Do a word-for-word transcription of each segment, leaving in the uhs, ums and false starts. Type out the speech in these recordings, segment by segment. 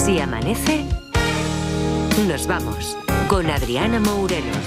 Si amanece, nos vamos con Adriana Mourelos.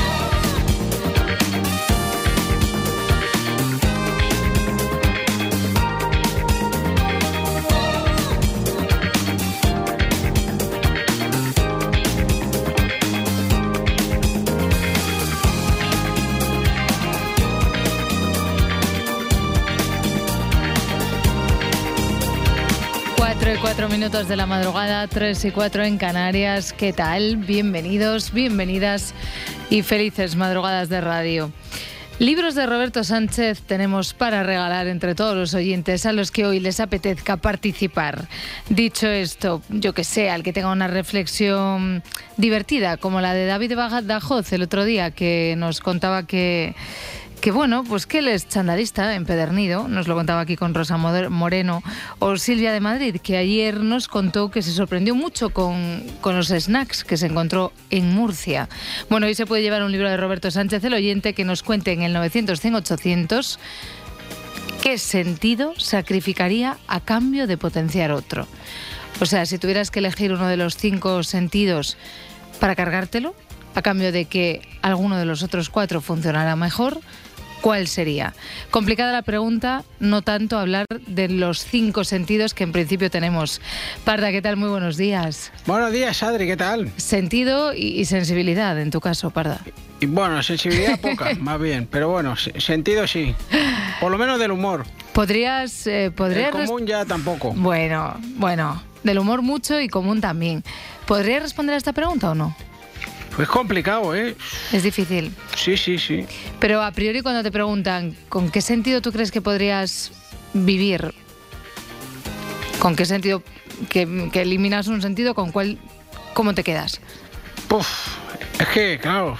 Cuatro minutos de la madrugada, tres y cuatro en Canarias. ¿Qué tal? Bienvenidos, bienvenidas y felices madrugadas de radio. Libros de Roberto Sánchez tenemos para regalar entre todos los oyentes a los que hoy les apetezca participar. Dicho esto, yo que sé, al que tenga una reflexión divertida, como la de David Badajoz el otro día, que nos contaba que... Que bueno, pues que él es chandalista, empedernido, nos lo contaba aquí con Rosa Moreno, o Silvia de Madrid, que ayer nos contó que se sorprendió mucho con, con los snacks que se encontró en Murcia. Bueno, hoy se puede llevar un libro de Roberto Sánchez, el oyente, que nos cuente en el novecientos cien ochocientos qué sentido sacrificaría a cambio de potenciar otro. O sea, si tuvieras que elegir uno de los cinco sentidos para cargártelo, a cambio de que alguno de los otros cuatro funcionara mejor, ¿cuál sería? Complicada la pregunta, no tanto hablar de los cinco sentidos que en principio tenemos. Parda, ¿qué tal? Muy buenos días. Buenos días, Adri, ¿qué tal? Sentido y, y sensibilidad, en tu caso, Parda. Y bueno, sensibilidad poca, más bien, pero bueno, sentido sí. Por lo menos del humor. ¿Podrías...? Eh, ¿podrías El común ya tampoco. Bueno, bueno, del humor mucho y común también. ¿Podrías responder a esta pregunta o no? Pues complicado, ¿eh? Es difícil. Sí, sí, sí. Pero a priori cuando te preguntan ¿con qué sentido tú crees que podrías vivir? ¿Con qué sentido? Que, que eliminas un sentido, ¿con cuál? ¿Cómo te quedas? Puf, es que, claro...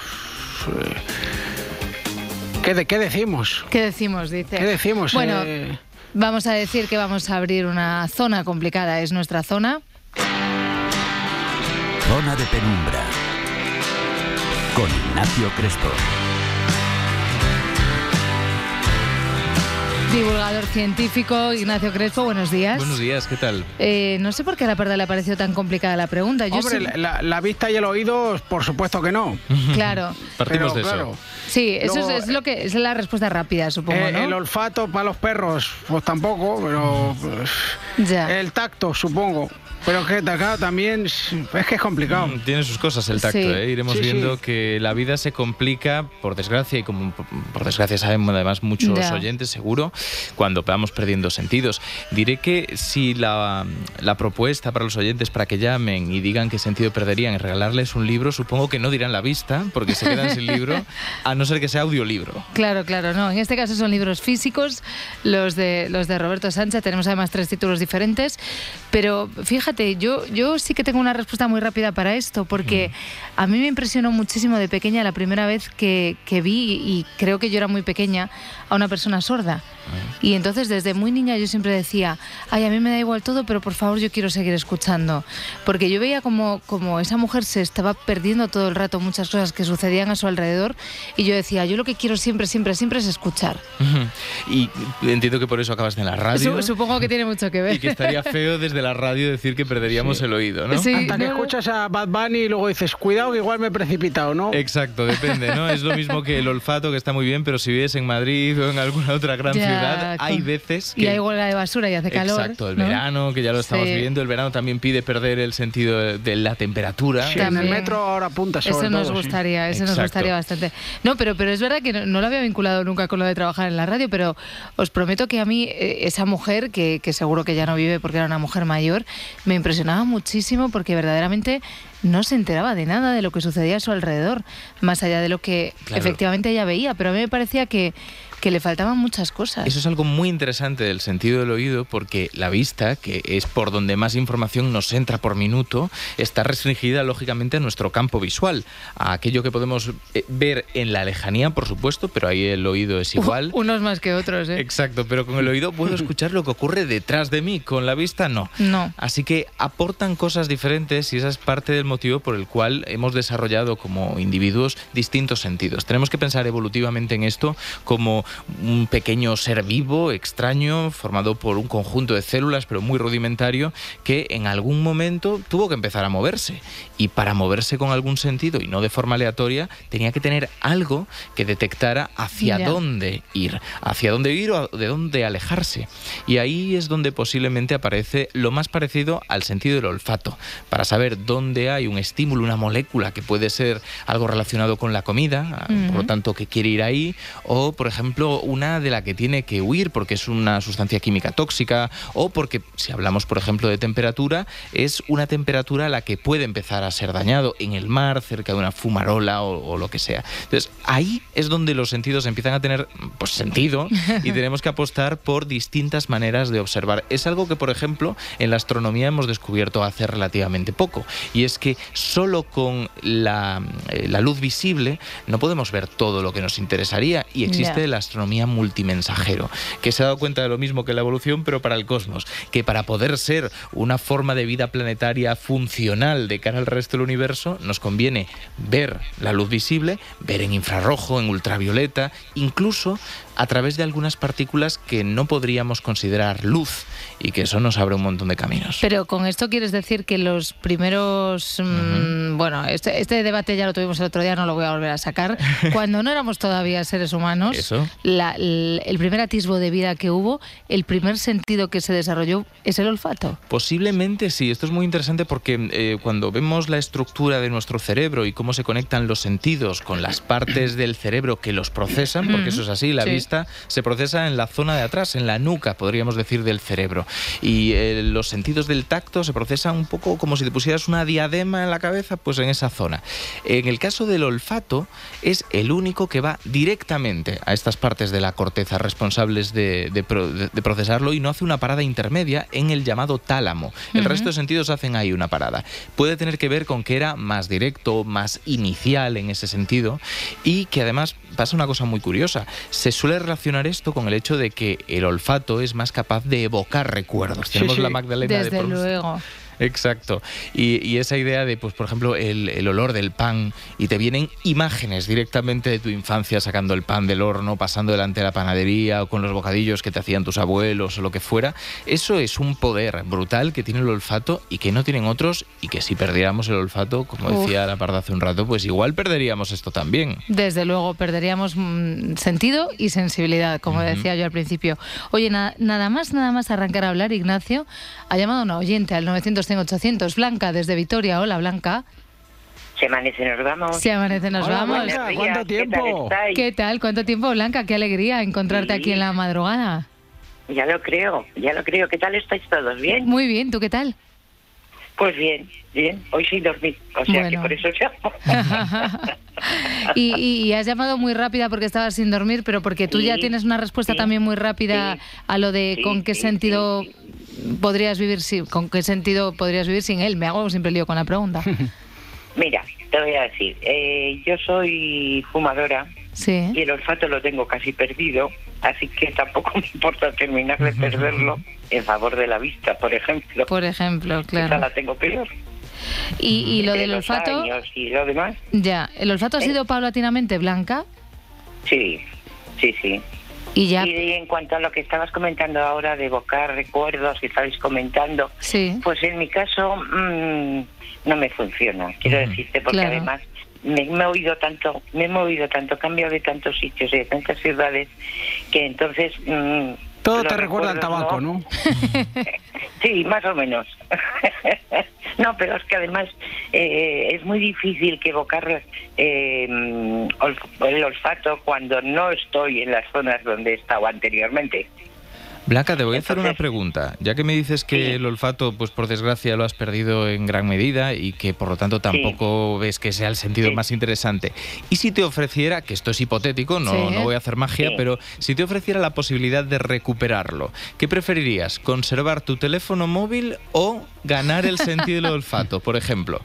¿Qué, de, ¿Qué decimos? ¿Qué decimos? Dice. ¿Qué decimos? Bueno, eh... vamos a decir que vamos a abrir una zona complicada. Es nuestra zona. Zona de penumbra. Con Ignacio Crespo. Divulgador científico, Ignacio Crespo, buenos días. Buenos días, ¿qué tal? Eh, no sé por qué a la Parda le ha parecido tan complicada la pregunta. Yo Hombre, sí... la, la vista y el oído, por supuesto que no. Claro. Partimos Pero, de eso. claro, Sí, eso luego, es, es lo que es la respuesta rápida, supongo, eh, ¿no? El olfato para los perros, pues tampoco, pero... Pues, Ya. el tacto, supongo. Pero que acá también es que es complicado. Mm, Tiene sus cosas el tacto, Sí. ¿eh? Iremos Sí, viendo sí. que la vida se complica, por desgracia, y como por, por desgracia saben además muchos Ya. oyentes, seguro, cuando vamos perdiendo sentidos. Diré que si la, la propuesta para los oyentes para que llamen y digan qué sentido perderían en regalarles un libro, supongo que no dirán la vista, porque se quedan sin libro, a no ser que sea audiolibro. Claro, claro, no. En este caso son libros físicos, los de los de Roberto Sánchez. Tenemos además tres títulos diferentes. Pero fíjate, yo, yo sí que tengo una respuesta muy rápida para esto, porque mm. a mí me impresionó muchísimo de pequeña la primera vez que, que vi, y creo que yo era muy pequeña, a una persona sorda. Mm. Y entonces desde muy niña yo siempre decía, ay, a mí me da igual todo, pero por favor yo quiero seguir escuchando. Porque yo veía como, como esa mujer se estaba perdiendo todo el rato muchas cosas que sucedían a su alrededor, y yo decía, yo lo que quiero siempre, siempre, siempre es escuchar. Uh-huh. Y entiendo que por eso acabas en la radio. Supongo que tiene mucho que ver. Y que estaría feo desde la radio decir que perderíamos sí. el oído, ¿no? Sí, Hasta que no, escuchas a Bad Bunny y luego dices, cuidado que igual me he precipitado, ¿no? Exacto, depende, ¿no? Es lo mismo que el olfato, que está muy bien, pero si vives en Madrid o en alguna otra gran ya, ciudad, hay con... veces que... Y hay huelga de basura y hace calor. Exacto, el ¿no? verano, que ya lo estamos sí. viviendo, el verano también pide perder el sentido de la temperatura. Sí, en el metro ahora punta sobre Eso nos todo, gustaría, sí. eso Exacto. nos gustaría bastante. No, pero, pero es verdad que no, no lo había vinculado nunca con lo de trabajar en la radio, pero os prometo que a mí eh, esa mujer, que, que seguro que ya no vive porque era una mujer mayor, me impresionaba muchísimo porque verdaderamente no se enteraba de nada de lo que sucedía a su alrededor, más allá de lo que claro. efectivamente ella veía, pero a mí me parecía que que le faltaban muchas cosas. Eso es algo muy interesante del sentido del oído, porque la vista, que es por donde más información nos entra por minuto, está restringida lógicamente a nuestro campo visual, a aquello que podemos ver en la lejanía, por supuesto, pero ahí el oído es igual. Uh, unos más que otros, ¿eh? Exacto, pero con el oído puedo escuchar lo que ocurre detrás de mí, con la vista no. No. Así que aportan cosas diferentes y esa es parte del motivo por el cual hemos desarrollado como individuos distintos sentidos. Tenemos que pensar evolutivamente en esto como un pequeño ser vivo, extraño, formado por un conjunto de células, pero muy rudimentario, que en algún momento tuvo que empezar a moverse. Y para moverse con algún sentido y no de forma aleatoria, tenía que tener algo que detectara hacia Ya. dónde ir, hacia dónde ir o de dónde alejarse. Y ahí es donde posiblemente aparece lo más parecido al sentido del olfato, para saber dónde hay un estímulo, una molécula que puede ser algo relacionado con la comida, uh-huh. por lo tanto que quiere ir ahí, o por ejemplo una de la que tiene que huir porque es una sustancia química tóxica, o porque si hablamos por ejemplo de temperatura, es una temperatura a la que puede empezar a ser dañado en el mar, cerca de una fumarola o, o lo que sea. Entonces ahí es donde los sentidos empiezan a tener pues sentido y tenemos que apostar por distintas maneras de observar. Es algo que por ejemplo en la astronomía hemos descubierto hace relativamente poco, y es que solo con la, eh, la luz visible no podemos ver todo lo que nos interesaría, y existe yeah. la astronomía multimensajero, que se ha dado cuenta de lo mismo que la evolución, pero para el cosmos, que para poder ser una forma de vida planetaria funcional de cara al resto del universo, nos conviene ver la luz visible, ver en infrarrojo, en ultravioleta, incluso a través de algunas partículas que no podríamos considerar luz, y que eso nos abre un montón de caminos. Pero con esto quieres decir que los primeros... Uh-huh. Mmm, bueno, este, este debate ya lo tuvimos el otro día, no lo voy a volver a sacar. Cuando no éramos todavía seres humanos, ¿Eso? La, el, el primer atisbo de vida que hubo, el primer sentido que se desarrolló es el olfato. Posiblemente sí. Esto es muy interesante porque eh, cuando vemos la estructura de nuestro cerebro y cómo se conectan los sentidos con las partes del cerebro que los procesan, porque eso es así, la sí. vista se procesa en la zona de atrás, en la nuca, podríamos decir, del cerebro. Y eh, los sentidos del tacto se procesan un poco como si te pusieras una diadema en la cabeza, pues en esa zona. En el caso del olfato, es el único que va directamente a estas partes de la corteza responsables de, de, pro, de, de procesarlo, y no hace una parada intermedia en el llamado tálamo. El uh-huh. resto de sentidos hacen ahí una parada. Puede tener que ver con que era más directo, más inicial en ese sentido, y que además pasa una cosa muy curiosa. Se suele relacionar esto con el hecho de que el olfato es más capaz de evocar recuerdos. Sí, Tenemos sí. la Magdalena Desde de Proust. luego. Exacto. Y, y esa idea de, pues por ejemplo, el, el olor del pan, y te vienen imágenes directamente de tu infancia sacando el pan del horno, pasando delante de la panadería, o con los bocadillos que te hacían tus abuelos o lo que fuera. Eso es un poder brutal que tiene el olfato y que no tienen otros, y que si perdiéramos el olfato, como Uf. decía la Parda hace un rato, pues igual perderíamos esto también. Desde luego, perderíamos mmm, sentido y sensibilidad, como uh-huh. decía yo al principio. Oye, na- nada más, nada más arrancar a hablar, Ignacio, ha llamado una oyente al novecientos ochocientos. Blanca, desde Vitoria. Hola, Blanca. Se amanece, nos vamos. Se amanece, nos Hola, vamos. Blanca, ¿cuánto tiempo? ¿Qué tal, ¿Qué tal? ¿Cuánto tiempo, Blanca? Qué alegría encontrarte sí. aquí en la madrugada. Ya lo creo, ya lo creo. ¿Qué tal estáis todos? ¿Bien? Muy bien, ¿tú qué tal? Pues bien, bien. Hoy sin dormir, o sea bueno. que por eso llamo. y, y, y has llamado muy rápida porque estabas sin dormir, pero porque tú sí, ya tienes una respuesta sí, también muy rápida sí, a lo de sí, con qué sí, sentido... Sí, sí. podrías vivir sin, ¿con qué sentido podrías vivir sin él? Me hago siempre lío con la pregunta. Mira, te voy a decir, eh, yo soy fumadora sí. y el olfato lo tengo casi perdido, así que tampoco me importa terminar de perderlo en favor de la vista, por ejemplo. Por ejemplo, claro. Esa la tengo peor. Y, y lo de del olfato... Y lo demás. Ya, ¿el olfato ha sido eh. paulatinamente, Blanca? Sí, sí, sí. Y, ya... y en cuanto a lo que estabas comentando ahora de evocar recuerdos que estabais comentando, sí. pues en mi caso mmm, no me funciona, quiero uh-huh. decirte, porque claro. además me, me he movido tanto, me he movido tanto, he cambiado de tantos sitios y de tantas ciudades, que entonces... Mmm, todo te recuerda al tabaco, ¿no? Sí, más o menos. No, pero es que además eh, es muy difícil que evocar eh, el olfato cuando no estoy en las zonas donde he estado anteriormente. Blanca, te voy a hacer una pregunta. Ya que me dices que sí. el olfato, pues por desgracia, lo has perdido en gran medida y que por lo tanto tampoco sí. ves que sea el sentido sí. más interesante. ¿Y si te ofreciera, que esto es hipotético, no, sí. no voy a hacer magia, sí. pero si te ofreciera la posibilidad de recuperarlo, ¿qué preferirías? ¿Conservar tu teléfono móvil o ganar el sentido del olfato, por ejemplo?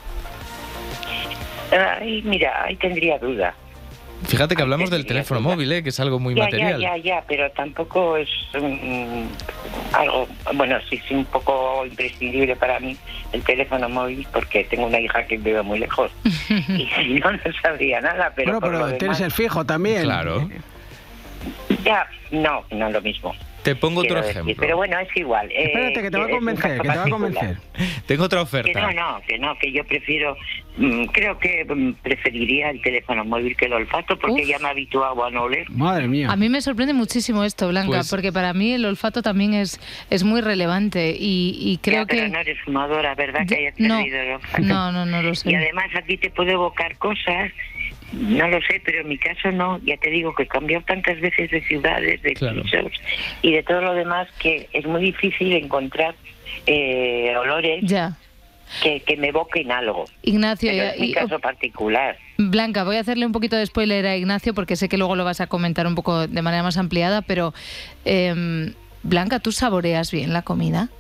Ay, mira, ahí tendría duda. Fíjate que hablamos del teléfono móvil, ¿eh? Que es algo muy ya, material. Ya, ya, ya, pero tampoco es um, algo, bueno, sí es un poco imprescindible para mí el teléfono móvil, porque tengo una hija que vive muy lejos y si no, no sabría nada. Pero bueno, pero tienes demás... el fijo también. Claro. Ya, no, no es lo mismo. Te pongo otro Quiero ejemplo. decir, pero bueno, es igual. eh, Espérate, que te va a es un convencer, caso que te va a particular. convencer. Tengo otra Que oferta. no, no, que no, que yo prefiero, mm, creo que mm, preferiría el teléfono móvil que el olfato porque Uf. ya me he habituado a no oler. Madre mía. A mí me sorprende muchísimo esto, Blanca, Pues- porque para mí el olfato también es, es muy relevante y, y creo Ya, pero que... no eres fumadora, ¿verdad? Que hayas no, perdido el olfato. no, no, no lo sé. Y además a ti te puede evocar cosas, no lo sé, pero en mi caso no. Ya te digo que he cambiado tantas veces de ciudades, de Claro. pisos y de todo lo demás que es muy difícil encontrar eh, olores Ya. que, que me evoquen algo. Ignacio, Pero y- es mi y- caso particular. Blanca, voy a hacerle un poquito de spoiler a Ignacio porque sé que luego lo vas a comentar un poco de manera más ampliada, pero eh, Blanca, ¿tú saboreas bien la comida?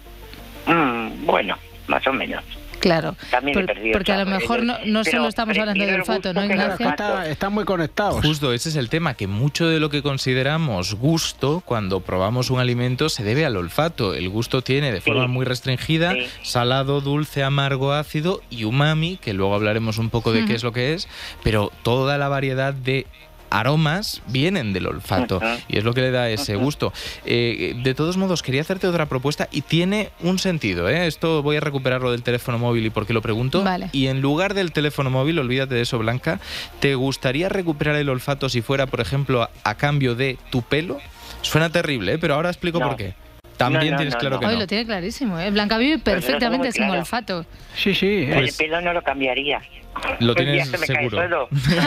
Mm, bueno, más o menos. Claro, También he por- perdido porque a lo sabor, mejor no, no pero solo estamos hablando prefiero de el olfato, gusto ¿no, que el Ignacio? Está- están muy conectados. Justo, ese es el tema, que mucho de lo que consideramos gusto cuando probamos un alimento se debe al olfato. El gusto tiene de forma Sí. muy restringida Sí. salado, dulce, amargo, ácido y umami, que luego hablaremos un poco de Ujú. qué es lo que es, pero toda la variedad de aromas vienen del olfato Ujú. y es lo que le da ese Ujú. gusto. Eh, de todos modos, quería hacerte otra propuesta y tiene un sentido, ¿eh? Esto voy a recuperarlo del teléfono móvil y por qué lo pregunto. Vale. Y en lugar del teléfono móvil, olvídate de eso, Blanca, ¿te gustaría recuperar el olfato si fuera, por ejemplo, a, a cambio de tu pelo? Suena terrible, ¿eh? Pero ahora explico No. por qué. También No, no, tienes no, claro no. que Hoy no. lo tiene clarísimo, ¿eh? Blanca vive Pues lo tengo perfectamente muy sin claro. olfato. Sí, sí. eh. Pues- el pelo no lo cambiaría. Lo El día tienes que me cae seguro. solo.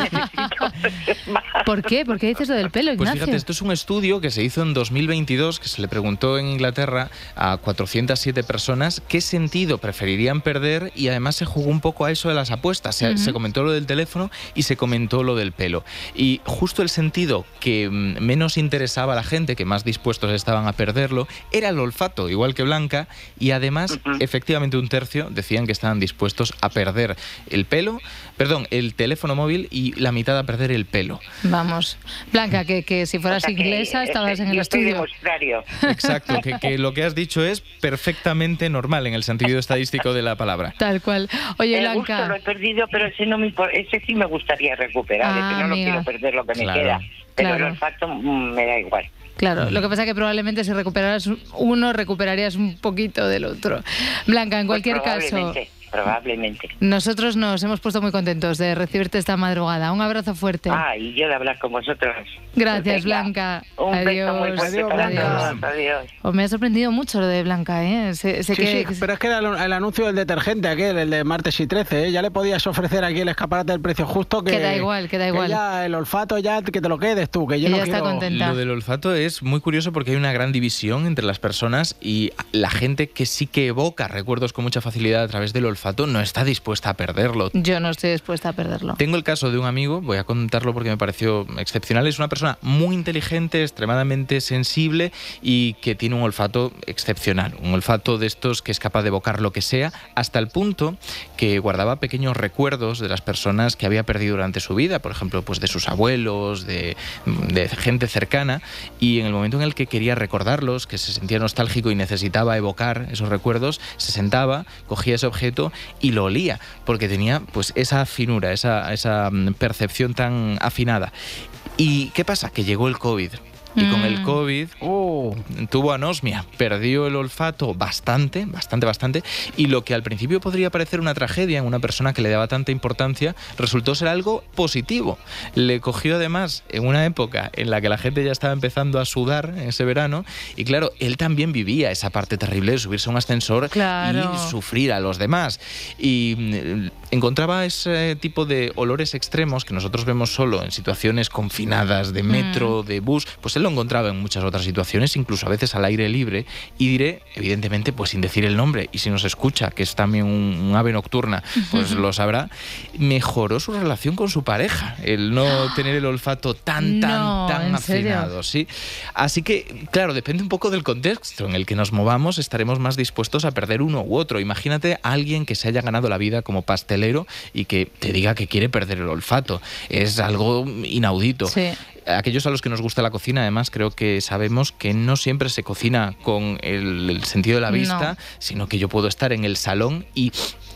Necesito más. ¿Por qué? ¿Por qué dices lo del pelo, Pues Ignacio? fíjate, esto es un estudio que se hizo en dos mil veintidós, que se le preguntó en Inglaterra a cuatrocientas siete personas qué sentido preferirían perder y además se jugó un poco a eso de las apuestas. Se, Ujú. se comentó lo del teléfono y se comentó lo del pelo. Y justo el sentido que mm, menos interesaba a la gente, que más dispuestos estaban a perderlo, era el olfato, igual que Blanca, y además Ujú. efectivamente un tercio decían que estaban dispuestos a perder el pelo, perdón, el teléfono móvil y la mitad a perder el pelo. Vamos. Blanca, que, que si fueras O sea que, inglesa eh, estabas en el yo estoy de estudio. contrario. Exacto, que, que lo que has dicho es perfectamente normal en el sentido estadístico de la palabra. Tal cual. Oye, El gusto Blanca. lo he perdido, pero ese no me impor- ese sí me gustaría recuperar. Ah, ese no amiga. lo quiero perder lo que me Claro. queda. Pero Claro. el olfato mm, me da igual. Claro, lo que pasa es que probablemente si recuperaras uno, recuperarías un poquito del otro. Blanca, en Pues cualquier caso, probablemente, probablemente. nosotros nos hemos puesto muy contentos de recibirte esta madrugada. Un abrazo fuerte. Ah, y yo de hablar con vosotros. Gracias, Venga, Blanca. Un beso muy Adiós. fuerte Adiós, para Blanca. todos. Adiós. Os me ha sorprendido mucho lo de Blanca, ¿eh? Sé, sé Sí, que, sí, pero es que era el, el anuncio del detergente aquel, el de martes y trece, ¿eh? Ya le podías ofrecer aquí el escaparate del precio justo que... Que da igual, que da igual. ya el olfato ya que te lo quedes tú, que yo Que no ya está quiero... contenta. Lo del olfato es muy curioso porque hay una gran división entre las personas y la gente que sí que evoca recuerdos con mucha facilidad a través del olfato no está dispuesta a perderlo. yo no estoy dispuesta a perderlo. Tengo el caso de un amigo, voy a contarlo porque me pareció excepcional. Es una persona muy inteligente, extremadamente sensible y que tiene un olfato excepcional. Un olfato de estos que es capaz de evocar lo que sea, hasta el punto que guardaba pequeños recuerdos de las personas que había perdido durante su vida, por ejemplo, pues de sus abuelos, de, de gente cercana, y en el momento en el que quería recordarlos, que se sentía nostálgico y necesitaba evocar esos recuerdos, se sentaba, cogía ese objeto y lo olía, porque tenía pues esa finura, esa, esa mm, percepción tan afinada. ¿Y qué pasa? Que llegó el COVID. Y con el Mm. COVID Oh, tuvo anosmia, perdió el olfato bastante, bastante, bastante, y lo que al principio podría parecer una tragedia en una persona que le daba tanta importancia, resultó ser algo positivo. Le cogió además en una época en la que la gente ya estaba empezando a sudar en ese verano, y claro, él también vivía esa parte terrible de subirse a un ascensor Claro. y sufrir a los demás. Y mm, encontraba ese tipo de olores extremos que nosotros vemos solo en situaciones confinadas de metro, de bus, pues él lo encontraba en muchas otras situaciones, incluso a veces al aire libre, y diré, evidentemente, pues sin decir el nombre, y si nos escucha, que es también un, un ave nocturna, pues lo sabrá, mejoró su relación con su pareja, el no tener el olfato tan, tan, No, tan ¿en serio? afinado, ¿sí? Así que, claro, depende un poco del contexto en el que nos movamos, estaremos más dispuestos a perder uno u otro. Imagínate a alguien que se haya ganado la vida como pastelero y que te diga que quiere perder el olfato. Es algo inaudito. Sí. Aquellos a los que nos gusta la cocina, además, creo que sabemos que no siempre se cocina con el, el sentido de la vista, No. sino que yo puedo estar en el salón y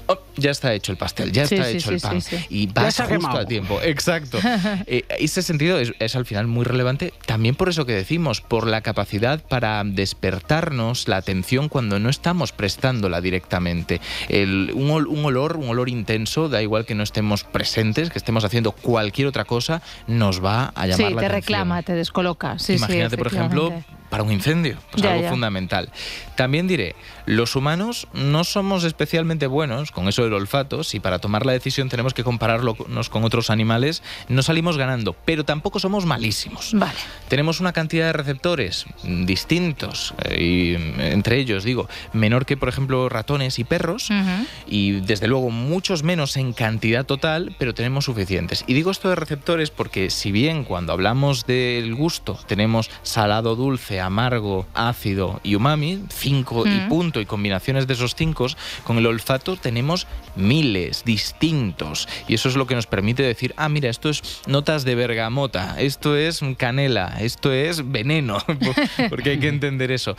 oh, ya está hecho el pastel, ya Sí, está sí, hecho sí, el pan. sí, sí. Y Ya vas se ha justo quemado. a tiempo. Exacto. Eh, ese sentido es, es al final muy relevante, también por eso que decimos, por la capacidad para despertarnos la atención cuando no estamos prestándola directamente. El, un, ol- un olor, un olor intenso, da igual que no estemos presentes, que estemos haciendo cualquier otra cosa, nos va a llamar Sí, la te atención. reclama, te descoloca. Sí, Imagínate, sí, por ejemplo, efectivamente. para un incendio, pues Ya, algo ya. fundamental. También diré, los humanos no somos especialmente buenos con eso del olfato. Si para tomar la decisión tenemos que compararnos con otros animales, no salimos ganando, pero tampoco somos malísimos. Vale. Tenemos una cantidad de receptores mm, distintos, eh, y mm, entre ellos, digo, menor que, por ejemplo, ratones y perros, Ujú. y desde luego muchos menos en cantidad total, pero tenemos suficientes. Y digo esto de receptores porque si bien cuando hablamos del gusto tenemos salado, dulce, amargo, ácido y umami, cinco y Mm. punto, y combinaciones de esos cinco, con el olfato tenemos miles distintos. Y eso es lo que nos permite decir, ah, mira, esto es notas de bergamota, esto es canela, esto es veneno, porque hay que entender eso.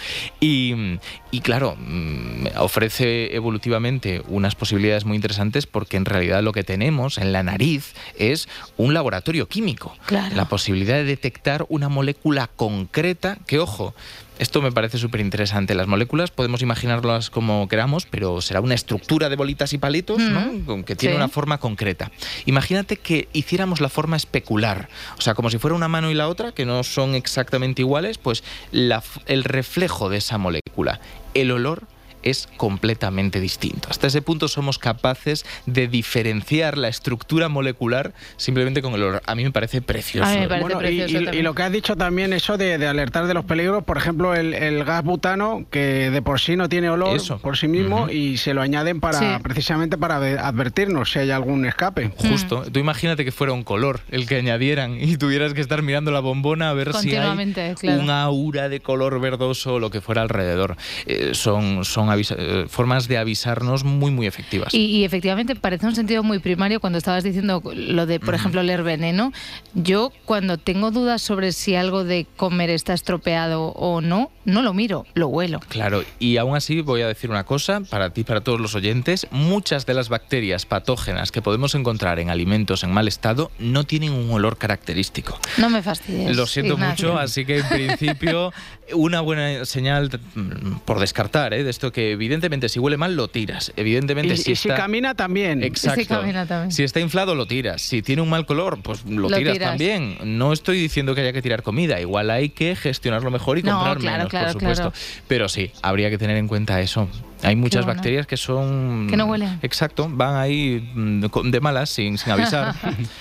Y, y claro, mm, ofrece evolutivamente unas posibilidades muy interesantes porque en realidad lo que tenemos en la nariz es un laboratorio químico. Claro. La posibilidad de detectar una molécula concreta que, ojo, esto me parece súper interesante. Las moléculas podemos imaginarlas como queramos, pero será una estructura de bolitas y palitos, ¿no? Mm. Con- que tiene Sí. una forma concreta. Imagínate que hiciéramos la forma especular, o sea, como si fuera una mano y la otra, que no son exactamente iguales, pues la f- el reflejo de esa molécula, el olor, es completamente distinto. Hasta ese punto somos capaces de diferenciar la estructura molecular simplemente con el olor. A mí me parece precioso. A mí me parece Bueno, y, precioso y- y también. lo que has dicho también, eso de, de alertar de los peligros, por ejemplo, el, el gas butano, que de por sí no tiene olor Eso. por sí mismo, Ujú. y se lo añaden para Sí. precisamente para ve- advertirnos si hay algún escape. Justo. Tú imagínate que fuera un color el que añadieran y tuvieras que estar mirando la bombona a ver si hay Continuamente, claro. una aura de color verdoso o lo que fuera alrededor. Eh, son son avisa- eh, formas de avisarnos muy, muy efectivas. Y, y efectivamente parece un sentido muy primario cuando estabas diciendo lo de, por ejemplo, leer veneno. Yo cuando tengo dudas sobre si algo de comer está estropeado o no, no lo miro, lo huelo. Claro, y aún así voy a decir una cosa para ti, para todos los oyentes. Muchas de las bacterias patógenas que podemos encontrar en alimentos en mal estado no tienen un olor característico. No me fastidies. Lo siento Ignacio. mucho, así que en principio una buena señal mm, por descartar, ¿eh? De esto que evidentemente si huele mal lo tiras, evidentemente Y, si y si está... camina también. Exacto. Sí, camina también. Si está inflado, lo tiras. Si tiene un mal color, pues lo, Lo tiras, tiras. también. No estoy diciendo que haya que tirar comida. Igual hay que gestionarlo mejor y No, comprar claro, menos, claro, por supuesto. claro. Pero sí, habría que tener en cuenta eso. Hay muchas bueno. bacterias que son... Que no huelen. Exacto. Van ahí mm, con- de malas, sin, sin avisar.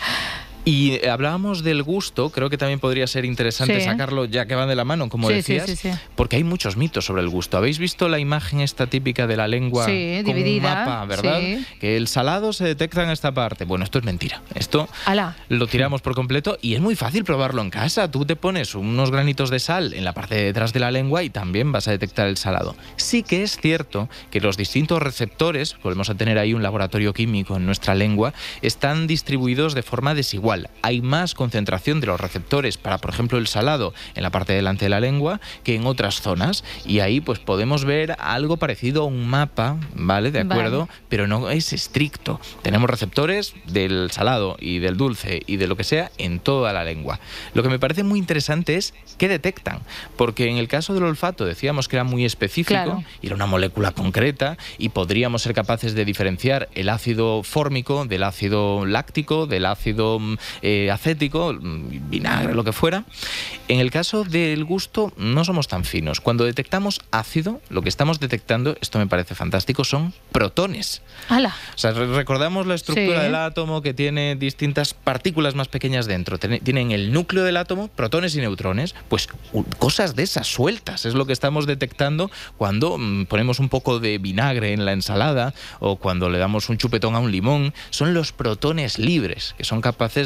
Y eh, hablábamos del gusto, creo que también podría ser interesante Sí. sacarlo ya que van de la mano, como Sí, sí, decías, sí, sí. porque hay muchos mitos sobre el gusto. ¿Habéis visto la imagen esta típica de la lengua Sí, con dividida, un mapa, verdad? sí. Que el salado se detecta en esta parte. Bueno, esto es mentira. Esto Ala. lo tiramos por completo y es muy fácil probarlo en casa. Tú te pones unos granitos de sal en la parte de detrás de la lengua y también vas a detectar el salado. Sí que es cierto que los distintos receptores, volvemos a tener ahí un laboratorio químico en nuestra lengua, están distribuidos de forma desigual. Hay más concentración de los receptores para, por ejemplo, el salado en la parte delante de la lengua que en otras zonas. Y ahí pues podemos ver algo parecido a un mapa, ¿vale? De acuerdo, Vale. pero no es estricto. Tenemos receptores del salado y del dulce y de lo que sea en toda la lengua. Lo que me parece muy interesante es qué detectan, porque en el caso del olfato decíamos que era muy específico, Claro. y era una molécula concreta y podríamos ser capaces de diferenciar el ácido fórmico del ácido láctico, del ácido mm, eh, acético, mm, vinagre, lo que fuera. En el caso del gusto no somos tan finos. Cuando detectamos ácido, lo que estamos detectando, esto me parece fantástico, son protones. Ala. O sea, re- recordamos la estructura Sí. del átomo que tiene distintas partículas más pequeñas dentro. Tiene- Tienen el núcleo del átomo, protones y neutrones. Pues u- cosas de esas sueltas es lo que estamos detectando cuando mm, ponemos un poco de vinagre en la ensalada o cuando le damos un chupetón a un limón. Son los protones libres que son capaces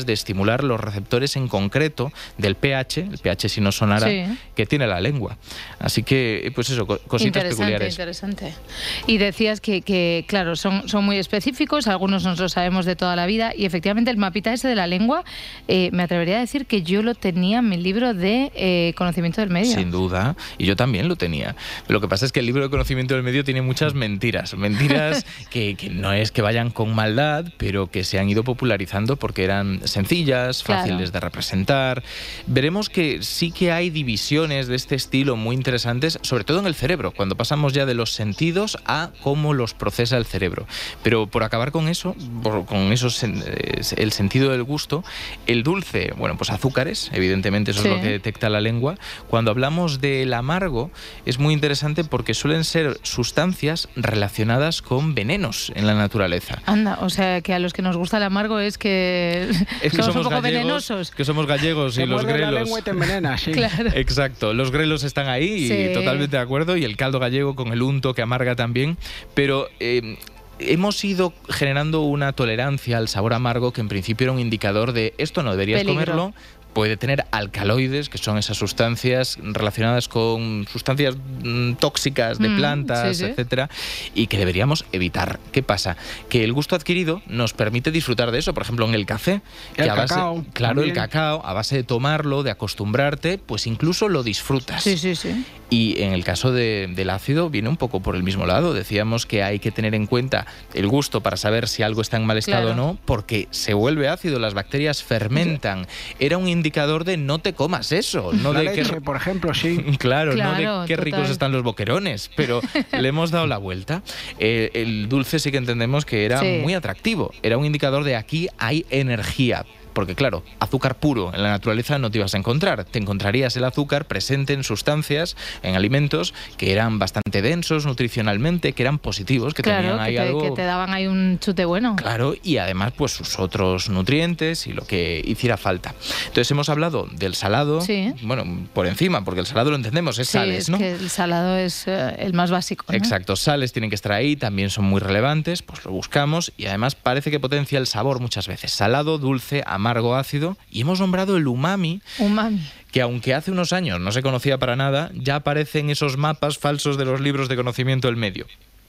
capaces de estimular los receptores en concreto del pH, el pH si no sonara, sí. que tiene la lengua. Así que, pues eso, cositas interesante, peculiares. Interesante. Y decías que, que claro, son, son muy específicos, algunos nos lo sabemos de toda la vida, y efectivamente el mapita ese de la lengua, eh, me atrevería a decir que yo lo tenía en mi libro de eh, conocimiento del medio. Sin duda, y yo también lo tenía. Lo que pasa es que el libro de conocimiento del medio tiene muchas mentiras, mentiras que, que no es que vayan con maldad, pero que se han ido popularizando porque eran sencillas, fáciles claro. de representar. Veremos que sí que hay divisiones de este estilo muy interesantes, sobre todo en el cerebro, cuando pasamos ya de los sentidos a cómo los procesa el cerebro. Pero por acabar con eso, por, con esos, el sentido del gusto, el dulce, bueno, pues azúcares, evidentemente eso sí. es lo que detecta la lengua. Cuando hablamos del amargo, es muy interesante porque suelen ser sustancias relacionadas con venenos en la naturaleza. Anda, o sea, que a los que nos gusta el amargo es que, es que somos, somos un poco gallegos, venenosos. Que somos gallegos te y los grelos. La lengua y te envenena, sí. Claro. Exacto, los grelos están ahí sí. y totalmente de acuerdo, y el caldo gallego con el unto que amarga también, pero eh, hemos ido generando una tolerancia al sabor amargo que en principio era un indicador de esto no deberías Peligro. comerlo. Puede tener alcaloides, que son esas sustancias relacionadas con sustancias mm, tóxicas de mm, plantas, sí, sí. etcétera, y que deberíamos evitar. ¿Qué pasa? Que el gusto adquirido nos permite disfrutar de eso. Por ejemplo, en el café. El que a base, cacao. Claro, también. el cacao, a base de tomarlo, de acostumbrarte, pues incluso lo disfrutas. Sí, sí, sí. Y en el caso de, del ácido viene un poco por el mismo lado. Decíamos que hay que tener en cuenta el gusto para saber si algo está en mal estado claro. o no, porque se vuelve ácido, las bacterias fermentan. Era un indicador de no te comas eso. No la de leche, qué, por ejemplo, sí. Claro, claro no de qué total. ricos están los boquerones, pero le hemos dado la vuelta. Eh, el dulce sí que entendemos que era sí. muy atractivo. Era un indicador de aquí hay energía. Porque claro, azúcar puro en la naturaleza no te ibas a encontrar. Te encontrarías el azúcar presente en sustancias, en alimentos que eran bastante densos nutricionalmente, que eran positivos, que claro, tenían ahí que te, algo... que te daban ahí un chute bueno. Claro, y además pues sus otros nutrientes y lo que hiciera falta. Entonces hemos hablado del salado, sí. bueno, por encima, porque el salado lo entendemos, es sí, sales, es ¿no? que el salado es eh, el más básico, ¿no? Exacto, sales tienen que estar ahí, también son muy relevantes, pues lo buscamos y además parece que potencia el sabor muchas veces. Salado, dulce, amargo, ácido. Y hemos nombrado el umami, umami, que aunque hace unos años no se conocía para nada, ya aparece en esos mapas falsos de los libros de conocimiento del medio.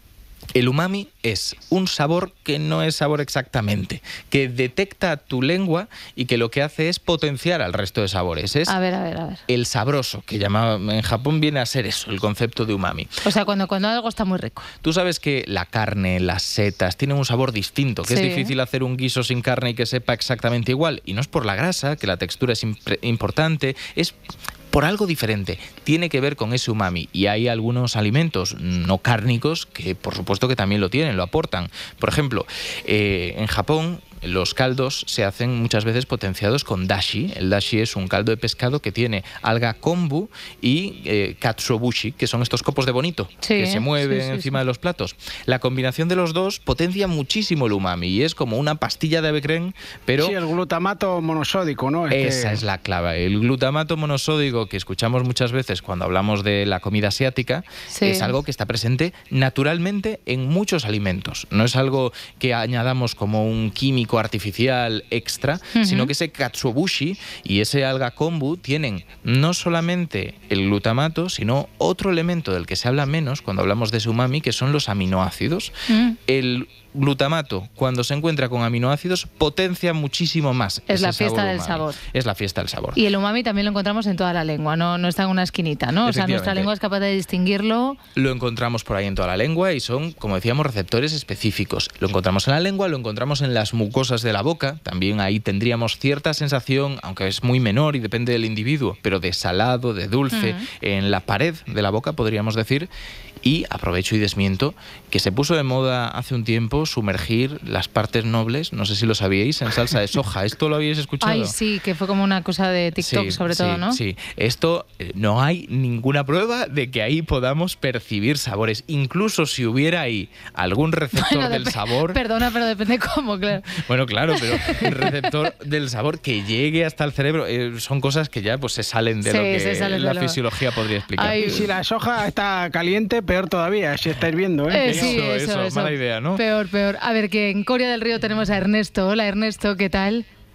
El umami es un sabor que no es sabor exactamente, que detecta tu lengua y que lo que hace es potenciar al resto de sabores. Es a ver, a ver, a ver. el sabroso, que llamaba, en Japón viene a ser eso, el concepto de umami. O sea, cuando, cuando algo está muy rico. Tú sabes que la carne, las setas, tienen un sabor distinto, que sí. es difícil hacer un guiso sin carne y que sepa exactamente igual. Y no es por la grasa, que la textura es importante, es... por algo diferente, tiene que ver con ese umami. Y hay algunos alimentos no cárnicos que por supuesto que también lo tienen, lo aportan. Por ejemplo, eh, en Japón los caldos se hacen muchas veces potenciados con dashi. El dashi es un caldo de pescado que tiene alga kombu y eh, katsuobushi, que son estos copos de bonito sí, que se mueven sí, sí, encima sí. de los platos. La combinación de los dos potencia muchísimo el umami y es como una pastilla de avecren, pero... Sí, el glutamato monosódico, ¿no? Esa es, que... es la clave. El glutamato monosódico que escuchamos muchas veces cuando hablamos de la comida asiática sí. es algo que está presente naturalmente en muchos alimentos. No es algo que añadamos como un químico artificial extra, uh-huh. sino que ese katsuobushi y ese alga kombu tienen no solamente el glutamato, sino otro elemento del que se habla menos cuando hablamos de ese umami, que son los aminoácidos. Uh-huh. El glutamato, cuando se encuentra con aminoácidos, potencia muchísimo más. Es la fiesta sabor del umami. sabor. Es la fiesta del sabor. Y el umami también lo encontramos en toda la lengua, no, no está en una esquinita, ¿no? O sea, nuestra lengua es capaz de distinguirlo. Lo encontramos por ahí en toda la lengua y son, como decíamos, receptores específicos. Lo encontramos en la lengua, lo encontramos en las mucosas de la boca. También ahí tendríamos cierta sensación, aunque es muy menor y depende del individuo, pero de salado, de dulce, uh-huh. en la pared de la boca, podríamos decir. Y aprovecho y desmiento que se puso de moda hace un tiempo sumergir las partes nobles, no sé si lo sabíais, en salsa de soja. ¿Esto lo habíais escuchado? Ay, sí, que fue como una cosa de TikTok, sí, sobre sí, todo, ¿no? Sí, esto eh, no hay ninguna prueba de que ahí podamos percibir sabores. Incluso si hubiera ahí algún receptor bueno, del sabor... Perdona, pero depende cómo, claro. Bueno, claro, pero el receptor del sabor que llegue hasta el cerebro eh, son cosas que ya pues se salen de sí, lo que salen la de lo... fisiología podría explicar. Ay, y si la soja está caliente, peor todavía, si está hirviendo, ¿eh? eh sí, eso, eso, eso, eso, mala idea, ¿no? Peor, peor. A ver, que en Coria del Río tenemos a Ernesto. Hola, Ernesto, ¿qué tal?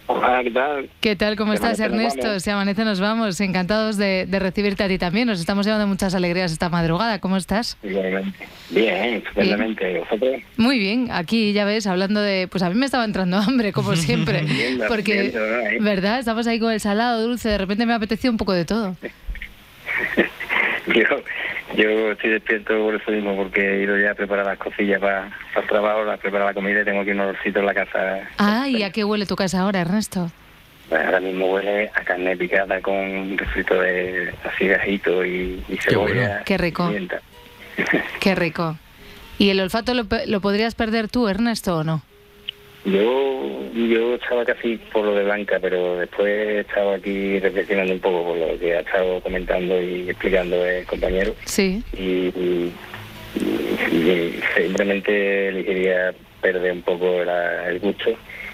Hola, ¿qué tal? ¿Qué tal? ¿Cómo estás, Ernesto? Si amanece nos vamos. Encantados de, de recibirte a ti también. Nos estamos llevando muchas alegrías esta madrugada. ¿Cómo estás? Igualmente. Bien, estupendamente. ¿Vosotros? Muy bien. Aquí, ya ves, hablando de... Pues a mí me estaba entrando hambre, como siempre. Viendo, porque, viendo, ¿eh? ¿verdad? Estamos ahí con el salado, dulce. De repente me apetecía un poco de todo. yo, yo estoy despierto por eso mismo, porque he ido ya a preparar las cosillas para, para el trabajo, a preparar la comida y tengo aquí un olorcito en la casa. Ah, ¿y a qué huele tu casa ahora, Ernesto? Pues ahora mismo huele a carne picada con un refrito de así gajito y, y cebolla. bueno. Qué rico. Pimienta. Qué rico. ¿Y el olfato lo, lo podrías perder tú, Ernesto, o no? Yo yo estaba casi por lo de Blanca, pero después he estado aquí reflexionando un poco por lo que ha estado comentando y explicando el compañero. Sí. Y, y, y- y simplemente elegiría perder un poco la- el gusto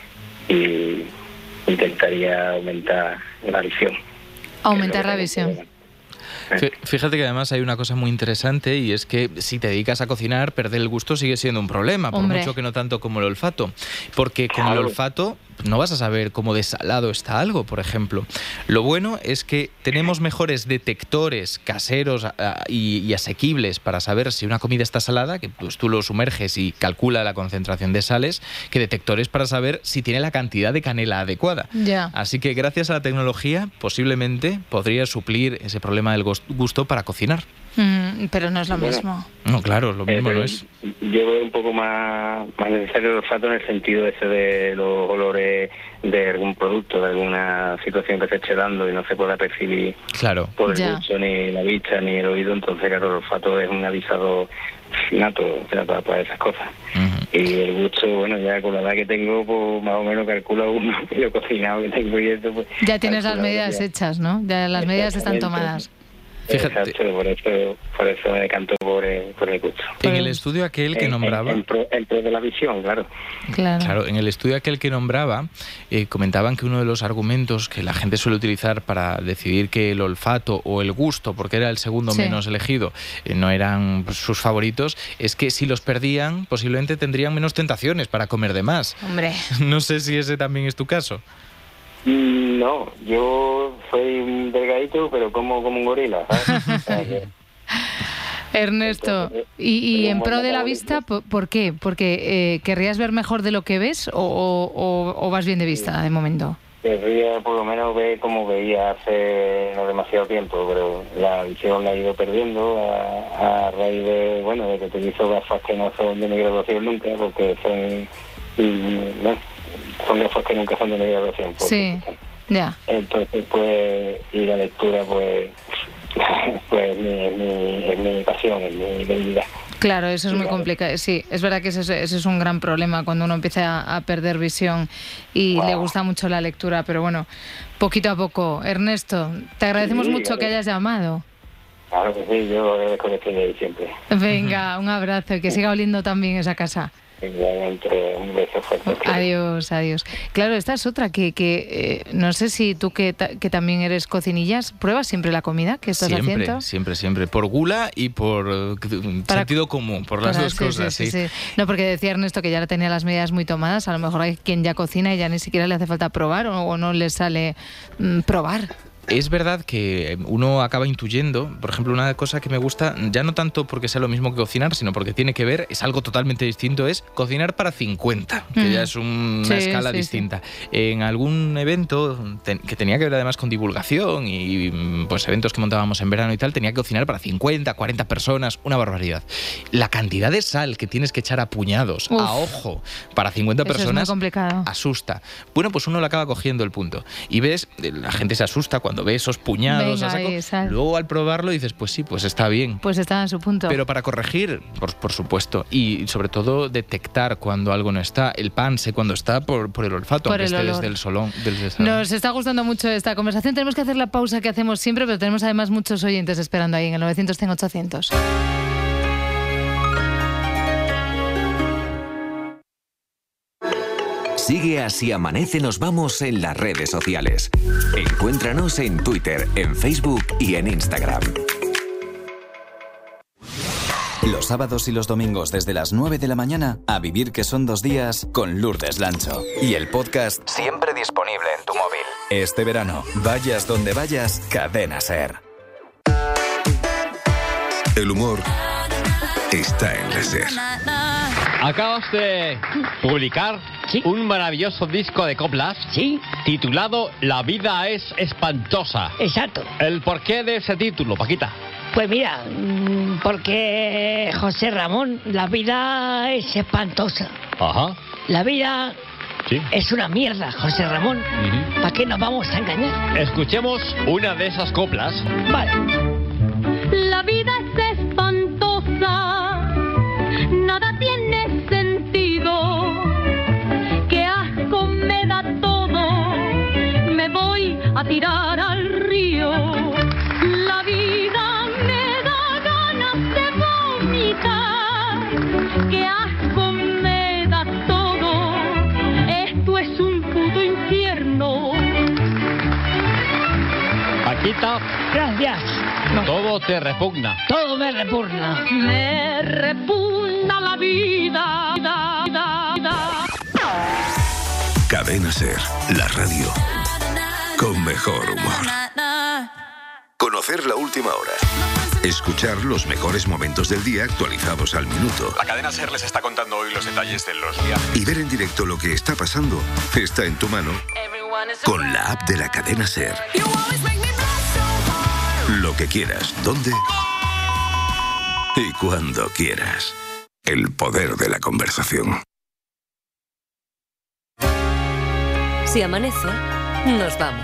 y intentaría aumentar la visión. Aumentar Que la es lo que visión. tengo. Fí- Fíjate que además hay una cosa muy interesante y es que si te dedicas a cocinar, perder el gusto sigue siendo un problema, por Hombre. mucho que no tanto como el olfato. Porque con el Claro. olfato no vas a saber cómo de salado está algo, por ejemplo. Lo bueno es que tenemos mejores detectores caseros ah, y, y asequibles para saber si una comida está salada, que pues tú lo sumerges y calcula la concentración de sales, que detectores para saber si tiene la cantidad de canela adecuada. Ya. Así que gracias a la tecnología posiblemente podría suplir ese problema del gos- gusto para cocinar. Mm, pero no es lo Bueno. mismo. No, claro, lo Eh, mismo pero no es. Yo veo un poco más, más necesario el olfato en el sentido ese de los olores de algún producto, de alguna situación que se esté dando y no se pueda percibir Claro. por el Ya. gusto, ni la vista, ni el oído. Entonces, claro, el olfato es un avisador nato para, para, para esas cosas. Ujú. Y el gusto, bueno, ya con la edad que tengo, pues más o menos calculo uno, y lo cocinado que tengo y eso, pues... Ya tienes las calculo medidas ya. hechas, ¿no? Ya las medidas están Exactamente. tomadas. Fíjate. Exacto, por eso, por eso me decanto por el, por el gusto. En el estudio aquel que En- nombraba... En, en pro, en pro de la visión, claro. Claro. Claro, en el estudio aquel que nombraba, eh, comentaban que uno de los argumentos que la gente suele utilizar para decidir que el olfato o el gusto, porque era el segundo Sí. menos elegido, eh, no eran pues, sus favoritos, es que si los perdían, posiblemente tendrían menos tentaciones para comer de más. Hombre. No sé si ese también es tu caso. Mm, No, yo soy un delgadito, pero como como un gorila, ¿sabes? O sea que- Ernesto, Entonces, ¿y, y sería en un pro buen de la metabolismo. vista, por, por qué? ¿Porque eh, querrías ver mejor de lo que ves o, o- o- o vas bien de vista de momento? Querría por lo menos ver como veía hace no demasiado tiempo, pero la visión la he ido perdiendo a, a raíz de, bueno, de que utilizo gafas que no son de mi graduación nunca, porque son, mm, no, son gafas que nunca son de mi graduación. porque- Sí, ya. Entonces, pues, y la lectura, pues, pues mi, es, mi, es mi pasión, es mi debilidad. Claro, eso es muy Claro. complicado. Sí, es verdad que ese, es- ese es un gran problema cuando uno empieza a, a perder visión y Wow. le gusta mucho la lectura, pero bueno, poquito a poco. Ernesto, te agradecemos Sí, mucho claro. que hayas llamado. Claro que sí, yo agradezco que estéis ahí siempre. Venga, un abrazo y que siga oliendo también esa casa. Igualmente, un beso fuerte. Adiós, adiós. Claro, esta es otra que, que eh, no sé si tú que, ta- que también eres cocinillas, ¿pruebas siempre la comida que estás Siempre, haciendo? siempre, siempre. Por gula y por eh, Para- sentido común, por las Para- dos sí, cosas, sí, sí. sí, sí. No, porque decía Ernesto que ya tenía las medidas muy tomadas, a lo mejor hay quien ya cocina y ya ni siquiera le hace falta probar o, o no le sale mm, probar. Es verdad que uno acaba intuyendo, por ejemplo, una cosa que me gusta, ya no tanto porque sea lo mismo que cocinar, sino porque tiene que ver, es algo totalmente distinto, es cocinar para cincuenta, que Mm. ya es un- una Sí, escala sí, distinta. En algún evento ten- que tenía que ver además con divulgación y mm, pues eventos que montábamos en verano y tal, tenía que cocinar para cincuenta, cuarenta personas, una barbaridad. La cantidad de sal que tienes que echar a puñados, Uf. a ojo, para cincuenta Eso es muy personas, complicado. asusta. Bueno, pues uno le acaba cogiendo el punto. Y ves, eh, la gente se asusta cuando ve esos puñados Venga, a saco. ahí, sal. Luego al probarlo dices, pues sí, pues está bien. Pues estaba en su punto. Pero para corregir, por, por supuesto, y sobre todo detectar cuando algo no está, el pan sé cuando está por, por el olfato, Por aunque el esté olor. desde el solón. Desde el salón. Nos está gustando mucho esta conversación. Tenemos que hacer la pausa que hacemos siempre, pero tenemos además muchos oyentes esperando ahí en el novecientos cien ochocientos. Sigue Así Amanece Nos Vamos en las redes sociales. Encuéntranos en Twitter, en Facebook y en Instagram. Los Los sábados y los domingos desde las nueve de la mañana, A Vivir que son dos días con Lourdes Lancho. Y el podcast siempre disponible en tu móvil. Este verano, vayas donde vayas, Cadena Ser. El humor está en la Ser. Acabas de publicar ¿Sí? un maravilloso disco de coplas ¿Sí? titulado La vida es espantosa. Exacto. ¿El porqué de ese título, Paquita? Pues mira, porque José Ramón, la vida es espantosa. Ajá. La vida ¿Sí? es una mierda, José Ramón. Uh-huh. ¿Para qué nos vamos a engañar? Escuchemos una de esas coplas. Vale. La vida es espantosa, nada tiene sentido, qué asco me da todo, me voy a tirar al río. La vida me da ganas de vomitar, qué asco me da todo, esto es un puto infierno. Paquita. Gracias. No. Todo te repugna. Todo me repugna. Me repugna la vida. Da, da, da. Cadena Ser, la radio con mejor humor. Conocer la última hora. Escuchar los mejores momentos del día actualizados al minuto. La Cadena Ser les está contando hoy los detalles de los viajes. Y ver en directo lo que está pasando está en tu mano con la app de la Cadena Ser. Lo que quieras, dónde y cuando quieras. El poder de la conversación. Si amanece, nos vamos.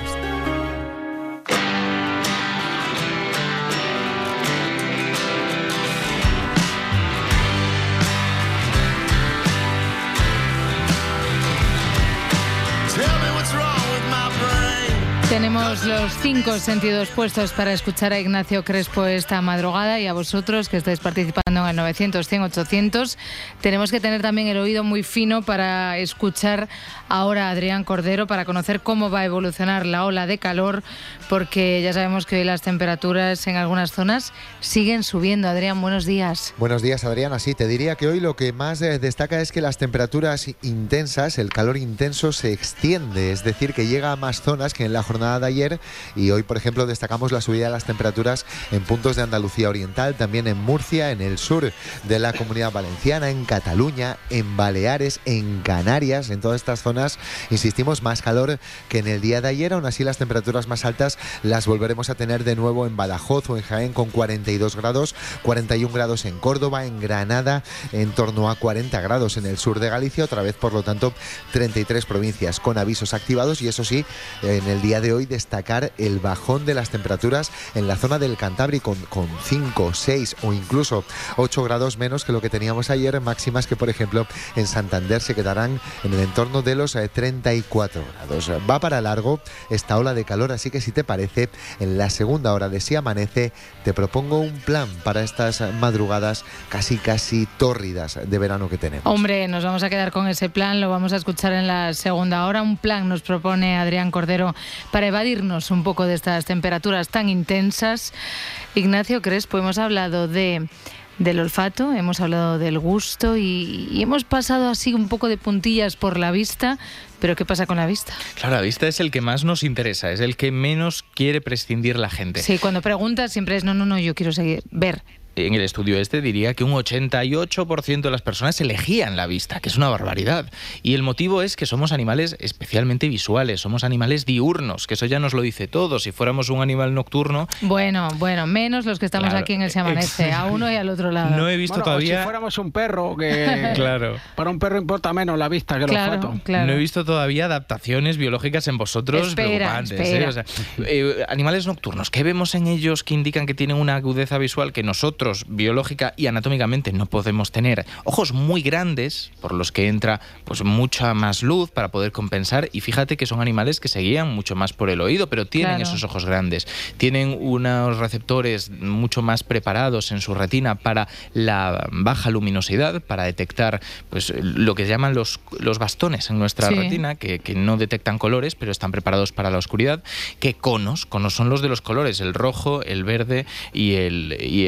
Tenemos los cinco sentidos puestos para escuchar a Ignacio Crespo esta madrugada y a vosotros que estáis participando en el novecientos, cien, ochocientos. Tenemos que tener también el oído muy fino para escuchar ahora a Adrián Cordero para conocer cómo va a evolucionar la ola de calor, porque ya sabemos que hoy las temperaturas en algunas zonas siguen subiendo. Adrián, buenos días. Buenos días, Adriana. Sí, te diría que hoy lo que más eh, destaca es que las temperaturas intensas, el calor intenso se extiende, es decir, que llega a más zonas que en la jornada de ayer, y hoy, por ejemplo, destacamos la subida de las temperaturas en puntos de Andalucía Oriental, también en Murcia, en el sur de la Comunidad Valenciana, en Cataluña, en Baleares, en Canarias. En todas estas zonas, insistimos, más calor que en el día de ayer. Aún así, las temperaturas más altas las volveremos a tener de nuevo en Badajoz o en Jaén con cuarenta y dos grados, cuarenta y un grados en Córdoba, en Granada, en torno a cuarenta grados en el sur de Galicia, otra vez, por lo tanto, treinta y tres provincias con avisos activados. Y eso sí, en el día de hoy destacar el bajón de las temperaturas en la zona del Cantábrico con cinco, seis o incluso ocho grados menos que lo que teníamos ayer, máximas que, por ejemplo, en Santander se quedarán en el entorno de los treinta y cuatro grados. Va para largo esta ola de calor, así que si te parece, en la segunda hora de Si Amanece te propongo un plan para estas madrugadas casi casi tórridas de verano que tenemos. Hombre, nos vamos a quedar con ese plan, lo vamos a escuchar en la segunda hora. Un plan nos propone Adrián Cordero para evadirnos un poco de estas temperaturas tan intensas. Ignacio Crespo, hemos hablado de del olfato, hemos hablado del gusto y, y hemos pasado así un poco de puntillas por la vista. ¿Pero qué pasa con la vista? Claro, la vista es el que más nos interesa, es el que menos quiere prescindir la gente. Sí, cuando preguntas siempre es no, no, no, yo quiero seguir ver. En el estudio este diría que un ochenta y ocho por ciento de las personas elegían la vista, que es una barbaridad. Y el motivo es que somos animales especialmente visuales, somos animales diurnos, que eso ya nos lo dice todo. Si fuéramos un animal nocturno... Bueno, bueno, menos los que estamos claro, aquí en el Se Amanece, a uno y al otro lado. No he visto bueno, todavía... si fuéramos un perro, que claro. para un perro importa menos la vista que el claro, olfato. Claro. No he visto todavía adaptaciones biológicas en vosotros espera, preocupantes. Espera. ¿eh? O sea, eh, animales nocturnos, ¿qué vemos en ellos que indican que tienen una agudeza visual que nosotros, biológica y anatómicamente, no podemos tener? Ojos muy grandes, por los que entra pues mucha más luz para poder compensar, y fíjate que son animales que se guían mucho más por el oído, pero tienen claro. esos ojos grandes. Tienen unos receptores mucho más preparados en su retina para la baja luminosidad, para detectar pues lo que llaman los, los bastones en nuestra sí. retina, que, que no detectan colores, pero están preparados para la oscuridad. Que conos, conos son los de los colores, el rojo, el verde y el, y el azul en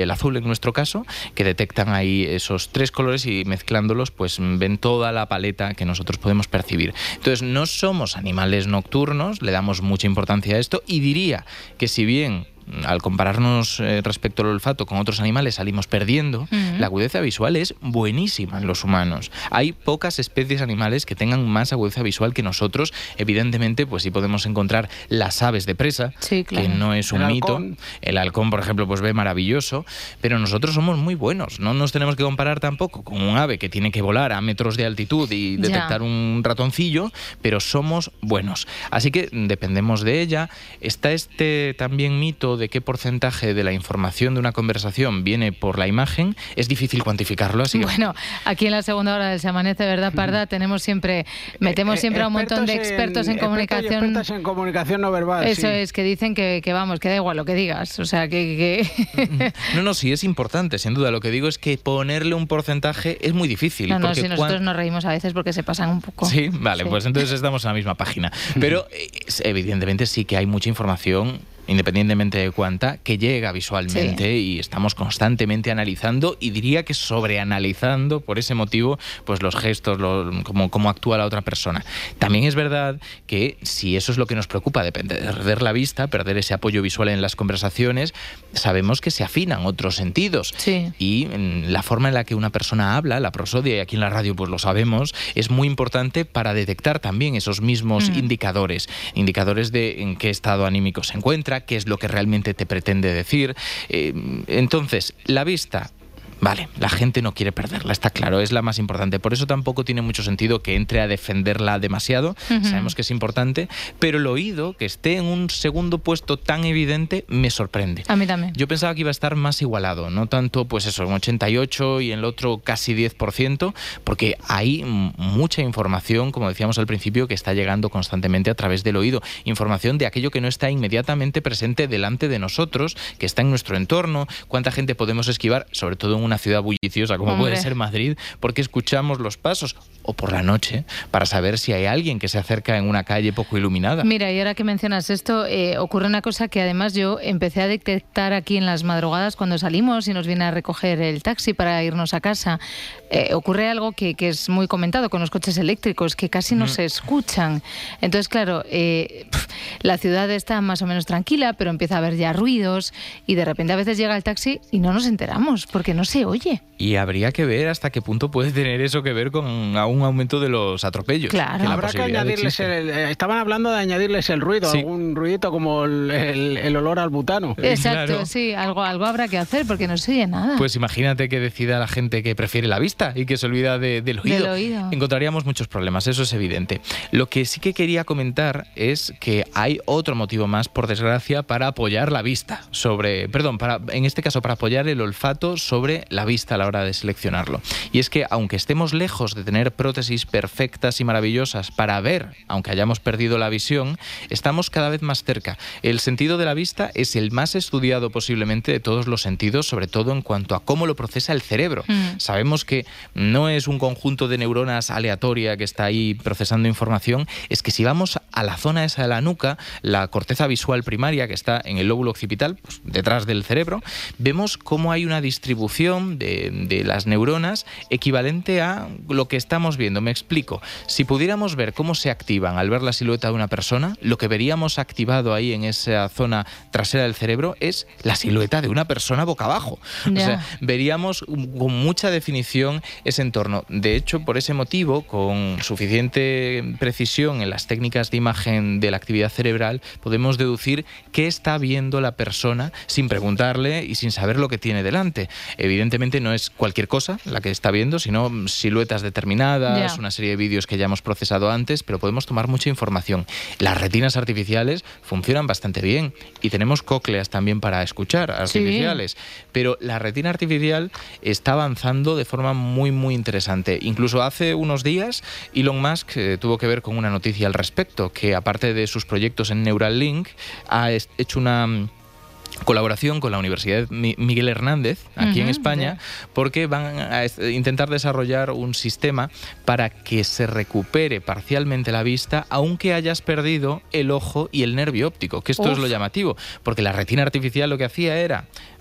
nuestro caso, que detectan ahí esos tres colores y mezclándolos pues ven toda la paleta que nosotros podemos percibir. Entonces no somos animales nocturnos, le damos mucha importancia a esto y diría que si bien al compararnos eh, respecto al olfato con otros animales salimos perdiendo, uh-huh. la agudeza visual es buenísima en los humanos. Hay pocas especies animales que tengan más agudeza visual que nosotros. Evidentemente, pues sí podemos encontrar las aves de presa, sí, claro. que no es un el mito. Halcón. El halcón, por ejemplo, pues ve maravilloso, pero nosotros somos muy buenos. No nos tenemos que comparar tampoco con un ave que tiene que volar a metros de altitud y detectar ya. un ratoncillo, pero somos buenos. Así que dependemos de ella. Está este también mito de qué porcentaje de la información de una conversación viene por la imagen. Es difícil cuantificarlo, así que... Bueno, aquí en la segunda hora del Se Amanece, ¿verdad, Parda? Tenemos siempre, metemos siempre a un montón de expertos en, en comunicación. Expertos en comunicación no verbal. Eso sí. es, que dicen que, que vamos, que da igual lo que digas. O sea, que... que... No, no, sí, es importante, sin duda. Lo que digo es que ponerle un porcentaje es muy difícil. No, no, porque si nosotros cuan... nos reímos a veces porque se pasan un poco. Sí, vale, sí. Pues entonces estamos en la misma página. Pero evidentemente sí que hay mucha información, independientemente de cuánta, que llega visualmente sí. y estamos constantemente analizando y diría que sobreanalizando por ese motivo pues los gestos, lo, cómo, cómo actúa la otra persona. También es verdad que si eso es lo que nos preocupa, de perder la vista, perder ese apoyo visual en las conversaciones, sabemos que se afinan otros sentidos sí. y la forma en la que una persona habla, la prosodia, y aquí en la radio pues lo sabemos, es muy importante para detectar también esos mismos mm. indicadores, indicadores de en qué estado anímico se encuentra, qué es lo que realmente te pretende decir. Eh, entonces, la vista... Vale, la gente no quiere perderla, está claro, es la más importante. Por eso tampoco tiene mucho sentido que entre a defenderla demasiado. Uh-huh. Sabemos que es importante, pero el oído, que esté en un segundo puesto tan evidente, me sorprende. A mí también. Yo pensaba que iba a estar más igualado, no tanto, pues eso, un ochenta y ocho y en el otro casi diez por ciento, porque hay mucha información, como decíamos al principio, que está llegando constantemente a través del oído. Información de aquello que no está inmediatamente presente delante de nosotros, que está en nuestro entorno, cuánta gente podemos esquivar, sobre todo en una ciudad bulliciosa como Hombre. puede ser Madrid, porque escuchamos los pasos, o por la noche, para saber si hay alguien que se acerca en una calle poco iluminada. Mira, y ahora que mencionas esto, eh, ocurre una cosa que además yo empecé a detectar aquí en las madrugadas cuando salimos y nos viene a recoger el taxi para irnos a casa. Eh, ocurre algo que, que es muy comentado con los coches eléctricos, que casi no mm. se escuchan. Entonces, claro, eh, pff, la ciudad está más o menos tranquila, pero empieza a haber ya ruidos y de repente a veces llega el taxi y no nos enteramos porque no se oye. Y habría que ver hasta qué punto puede tener eso que ver con un aumento de los atropellos. Claro. Que Habrá que añadirles el, estaban hablando de añadirles el ruido, sí. algún ruidito como el, el, el olor al butano. Exacto, claro. sí, algo, algo habrá que hacer porque no se oye nada. Pues imagínate que decida la gente que prefiere la vista y que se olvida de, del oído. Del oído. Encontraríamos muchos problemas, eso es evidente. Lo que sí que quería comentar es que hay otro motivo más, por desgracia, para apoyar la vista sobre, perdón, para, en este caso para apoyar el olfato sobre la vista a la hora de seleccionarlo. Y es que aunque estemos lejos de tener prótesis perfectas y maravillosas para ver, aunque hayamos perdido la visión, estamos cada vez más cerca. El sentido de la vista es el más estudiado posiblemente de todos los sentidos, sobre todo en cuanto a cómo lo procesa el cerebro. Mm. Sabemos que no es un conjunto de neuronas aleatoria que está ahí procesando información, es que si vamos a la zona esa de la nuca, la corteza visual primaria que está en el lóbulo occipital, pues, detrás del cerebro, vemos cómo hay una distribución de, de las neuronas equivalente a lo que estamos viendo. Me explico. Si pudiéramos ver cómo se activan al ver la silueta de una persona, lo que veríamos activado ahí en esa zona trasera del cerebro es la silueta de una persona boca abajo. Yeah. O sea, veríamos con mucha definición ese entorno. De hecho, por ese motivo, con suficiente precisión en las técnicas de imagen de la actividad cerebral, podemos deducir qué está viendo la persona sin preguntarle y sin saber lo que tiene delante. Evidentemente no es cualquier cosa la que está viendo, sino siluetas determinadas, yeah. una serie de vídeos que ya hemos procesado antes, pero podemos tomar mucha información. Las retinas artificiales funcionan bastante bien y tenemos cócleas también para escuchar artificiales, sí. pero la retina artificial está avanzando de forma muy muy interesante. Incluso hace unos días Elon Musk eh, tuvo que ver con una noticia al respecto, que aparte de sus proyectos en Neuralink ha hecho una colaboración con la Universidad Miguel Hernández, aquí uh-huh, en España, yeah. porque van a intentar desarrollar un sistema para que se recupere parcialmente la vista, aunque hayas perdido el ojo y el nervio óptico, que esto Uf. es lo llamativo, porque la retina artificial lo que hacía era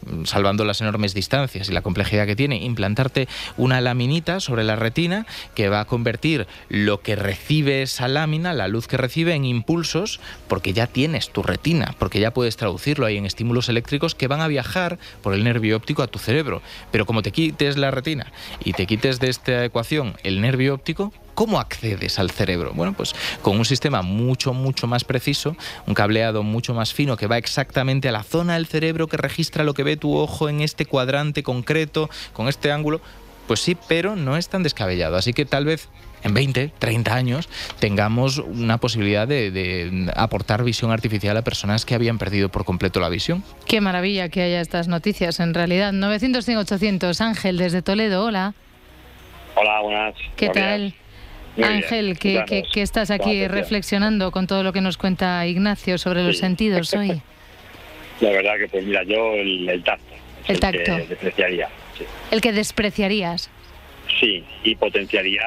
salvando las enormes distancias y la complejidad que tiene, implantarte una laminita sobre la retina que va a convertir lo que recibe esa lámina, la luz que recibe, en impulsos, porque ya tienes tu retina, porque ya puedes traducirlo ahí en estímulos eléctricos que van a viajar por el nervio óptico a tu cerebro. Pero como te quites la retina y te quites de esta ecuación el nervio óptico, ¿cómo accedes al cerebro? Bueno, pues con un sistema mucho, mucho más preciso, un cableado mucho más fino que va exactamente a la zona del cerebro que registra lo que ve tu ojo en este cuadrante concreto, con este ángulo. Pues sí, pero no es tan descabellado. Así que tal vez en veinte, treinta años tengamos una posibilidad de, de aportar visión artificial a personas que habían perdido por completo la visión. Qué maravilla que haya estas noticias, en realidad. novecientos, cien, ochocientos. Ángel, desde Toledo, hola. Hola, buenas. ¿Qué tal? Ángel, que, que, que estás aquí reflexionando con todo lo que nos cuenta Ignacio sobre los sí. sentidos hoy. La verdad que, pues mira, yo el, el tacto. El, el tacto. Que despreciaría. Sí. El que despreciarías. Sí, y potenciaría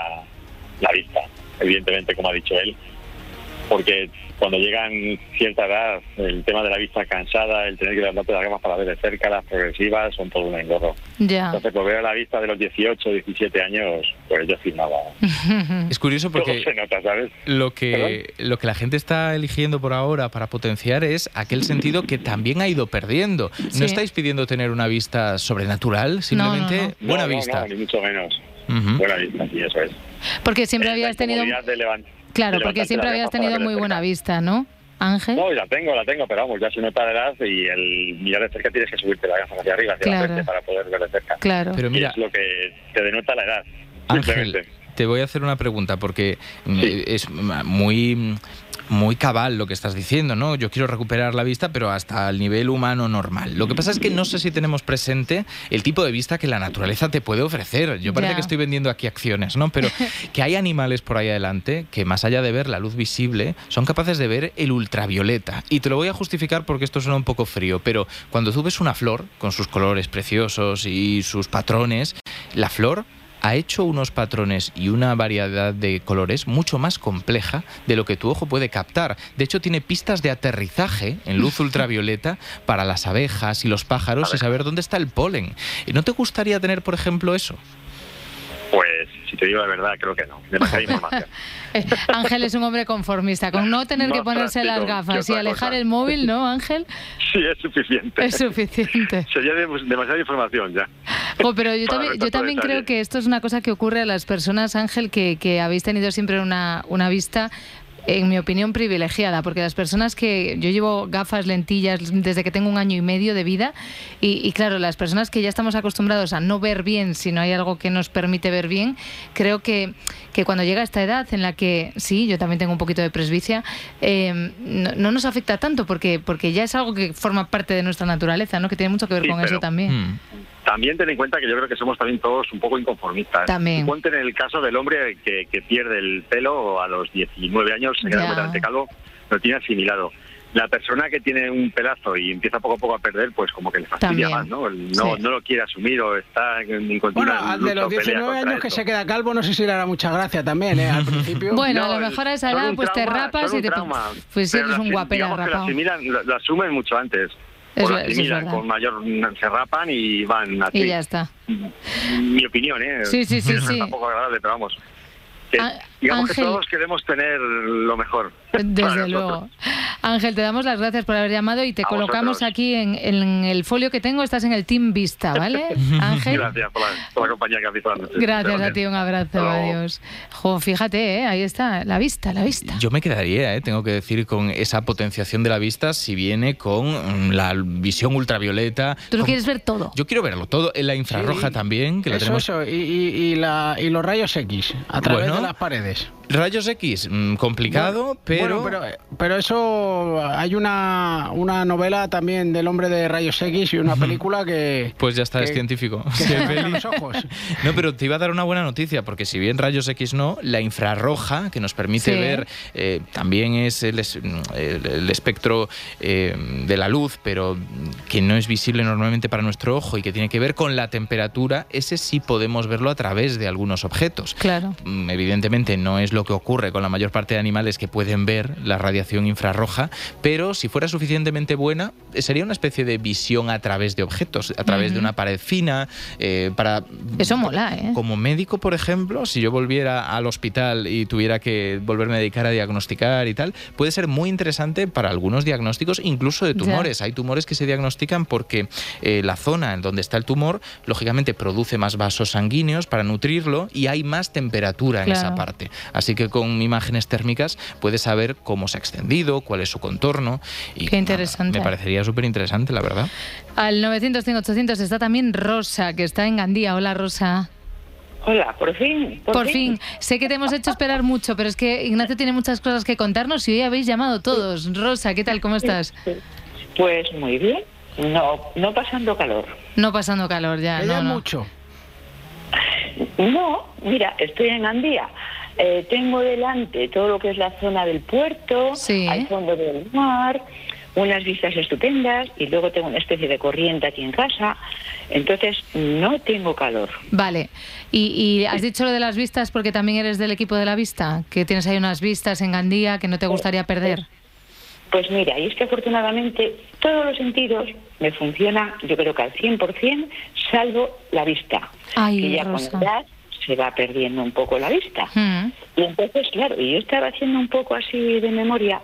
la vista, evidentemente, como ha dicho él, porque cuando llegan cierta edad, el tema de la vista cansada, el tener que levantarte las gafas para ver de cerca, las progresivas, son todo un engorro. Ya. Entonces, pues veo la vista de los dieciocho, diecisiete años, pues yo firmaba. Es curioso porque todo se nota, ¿sabes? Lo que, lo que la gente está eligiendo por ahora para potenciar es aquel sentido que también ha ido perdiendo. Sí. No estáis pidiendo tener una vista sobrenatural, simplemente no, no, no. buena no, no, vista. No, ni mucho menos. Uh-huh. Buena vista, sí, eso es. Porque siempre eh, habías tenido... De levant... Claro, porque siempre habías tenido muy buena vista, ¿no, Ángel? No, la tengo, la tengo, pero vamos, ya se nota la edad y el mirar de cerca tienes que subirte la gafa hacia arriba, hacia claro. la frente para poder ver de cerca. Claro. Pero mira, y es lo que te denota la edad. Ángel, te voy a hacer una pregunta porque sí. es muy... muy cabal lo que estás diciendo, ¿no? Yo quiero recuperar la vista, pero hasta el nivel humano normal. Lo que pasa es que no sé si tenemos presente el tipo de vista que la naturaleza te puede ofrecer. Yo parece ya. que estoy vendiendo aquí acciones, ¿no? Pero que hay animales por ahí adelante que, más allá de ver la luz visible, son capaces de ver el ultravioleta. Y te lo voy a justificar porque esto suena un poco frío, pero cuando tú ves una flor con sus colores preciosos y sus patrones, la flor ha hecho unos patrones y una variedad de colores mucho más compleja de lo que tu ojo puede captar. De hecho, tiene pistas de aterrizaje en luz ultravioleta para las abejas y los pájaros y saber dónde está el polen. ¿No te gustaría tener, por ejemplo, eso? Pues, si te digo la verdad, creo que no. Demasiada información. Ángel es un hombre conformista. Con no tener no que ponerse las gafas y alejar cosa. el móvil, ¿no, Ángel? Sí, es suficiente. Es suficiente. Sería demasiada información ya. Oh, pero yo también, yo también creo que esto es una cosa que ocurre a las personas, Ángel, que, que habéis tenido siempre una, una vista, en mi opinión, privilegiada, porque las personas que... Yo llevo gafas, lentillas desde que tengo un año y medio de vida y, y claro, las personas que ya estamos acostumbrados a no ver bien si no hay algo que nos permite ver bien, creo que, que cuando llega esta edad en la que, sí, yo también tengo un poquito de presbicia, eh, no, no nos afecta tanto porque, porque ya es algo que forma parte de nuestra naturaleza, ¿no? Que tiene mucho que ver sí, con eso también. Hmm. También ten en cuenta que yo creo que somos también todos un poco inconformistas. También. Ponte en el caso del hombre que, que pierde el pelo a los diecinueve años, se queda completamente calvo, lo tiene asimilado. La persona que tiene un pelazo y empieza poco a poco a perder, pues como que le fastidia también. más, ¿no? No, sí. no lo quiere asumir o está en continua Bueno, al lucha de los diecinueve años que se queda calvo, no sé si le hará mucha gracia también, ¿eh? Al principio. Bueno, no, a lo mejor a esa edad pues trauma, te rapas y te... Trauma, pues sí, eres un guapera rapado. rapado. Lo asimilan, lo, lo asumen mucho antes. Es, o la asimilan, es con mayor se rapan y van así. Y ya está. Mi opinión, ¿eh? Sí, sí, sí. Es sí. un poco agradable, pero vamos. Que, Á, digamos Ángel, que todos queremos tener lo mejor. Desde luego. Ángel, te damos las gracias por haber llamado y te a colocamos vosotros. aquí en, en el folio que tengo. Estás en el Team Vista, ¿vale, Ángel? Gracias por la, por la compañía que has visto antes. Gracias a ti, un abrazo, adiós. Jo, fíjate, ¿eh? Ahí está, la vista, la vista. Yo me quedaría, ¿eh? tengo que decir, con esa potenciación de la vista si viene con la visión ultravioleta. Tú lo con... quieres ver todo. Yo quiero verlo todo, en la infrarroja sí, también, que la eso, tenemos... Eso, y, y, y, la, y los rayos X, a través bueno, de las paredes. Rayos X, mmm, complicado, bueno, pero... Bueno, pero... Pero eso, hay una, una novela también del hombre de rayos X y una película que... Pues ya está, que, es científico. Que se me los ojos. No, pero te iba a dar una buena noticia, porque si bien rayos X no, la infrarroja, que nos permite sí. ver, eh, también es el, el, el espectro eh, de la luz, pero que no es visible normalmente para nuestro ojo y que tiene que ver con la temperatura, ese sí podemos verlo a través de algunos objetos. Claro. Evidentemente no es lo que ocurre con la mayor parte de animales que pueden ver la radiación infrarroja, pero si fuera suficientemente buena, sería una especie de visión a través de objetos, a través uh-huh. de una pared fina, eh, para... Eso mola, ¿eh? Como médico, por ejemplo, si yo volviera al hospital y tuviera que volverme a dedicar a diagnosticar y tal, puede ser muy interesante para algunos diagnósticos, incluso de tumores. Ya. Hay tumores que se diagnostican porque eh, la zona en donde está el tumor, lógicamente, produce más vasos sanguíneos para nutrirlo y hay más temperatura en claro. esa parte. Así que con imágenes térmicas puedes saber cómo se ha extendido, cuál es su contorno. Y, qué interesante. Nada, me parecería súper interesante, la verdad. Al novecientos cien ochocientos está también Rosa, que está en Gandía. Hola, Rosa. Hola, por fin. Por, por fin. fin. Sé que te hemos hecho esperar mucho, pero es que Ignacio tiene muchas cosas que contarnos y hoy habéis llamado todos. Rosa, ¿qué tal? ¿Cómo estás? Pues muy bien. No, no pasando calor. No pasando calor, ya. No, no. mucho. No, mira, estoy en Gandía. Eh, tengo delante todo lo que es la zona del puerto, sí. al fondo del mar, unas vistas estupendas y luego tengo una especie de corriente aquí en casa. Entonces no tengo calor. Vale. ¿Y, y has dicho lo de las vistas porque también eres del equipo de la vista? Que tienes ahí unas vistas en Gandía que no te gustaría perder. Pues mira, y es que afortunadamente todos los sentidos me funcionan, yo creo que al cien por ciento, salvo la vista. Ay, que ya Rosa. con la edad se va perdiendo un poco la vista. Mm. Y entonces, claro, y yo estaba haciendo un poco así de memoria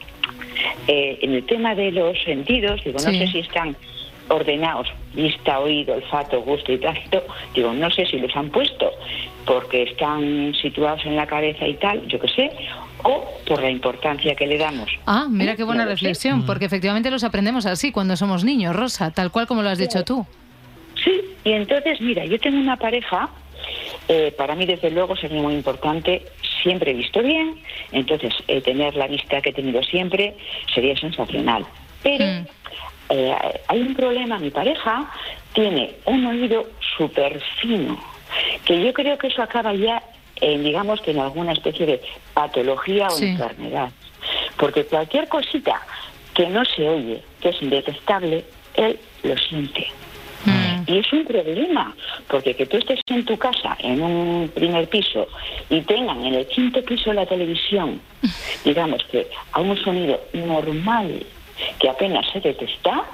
eh, en el tema de los sentidos, digo, no sí. sé si están ordenados, vista, oído, olfato, gusto y tacto, digo, no sé si los han puesto porque están situados en la cabeza y tal, yo qué sé, o por la importancia que le damos. Ah, mira qué buena no reflexión, sé. porque efectivamente los aprendemos así cuando somos niños, Rosa, tal cual como lo has dicho tú. Sí, y entonces, mira, yo tengo una pareja, eh, para mí desde luego sería muy importante, siempre he visto bien, entonces eh, tener la vista que he tenido siempre sería sensacional. Pero mm. eh, hay un problema, mi pareja tiene un oído súper fino, que yo creo que eso acaba ya en, digamos que en alguna especie de patología o sí. enfermedad. Porque cualquier cosita que no se oye, que es indetectable, él lo siente. Mm. Y es un problema, porque que tú estés en tu casa, en un primer piso, y tengan en el quinto piso la televisión, digamos que a un sonido normal, que apenas se detecta,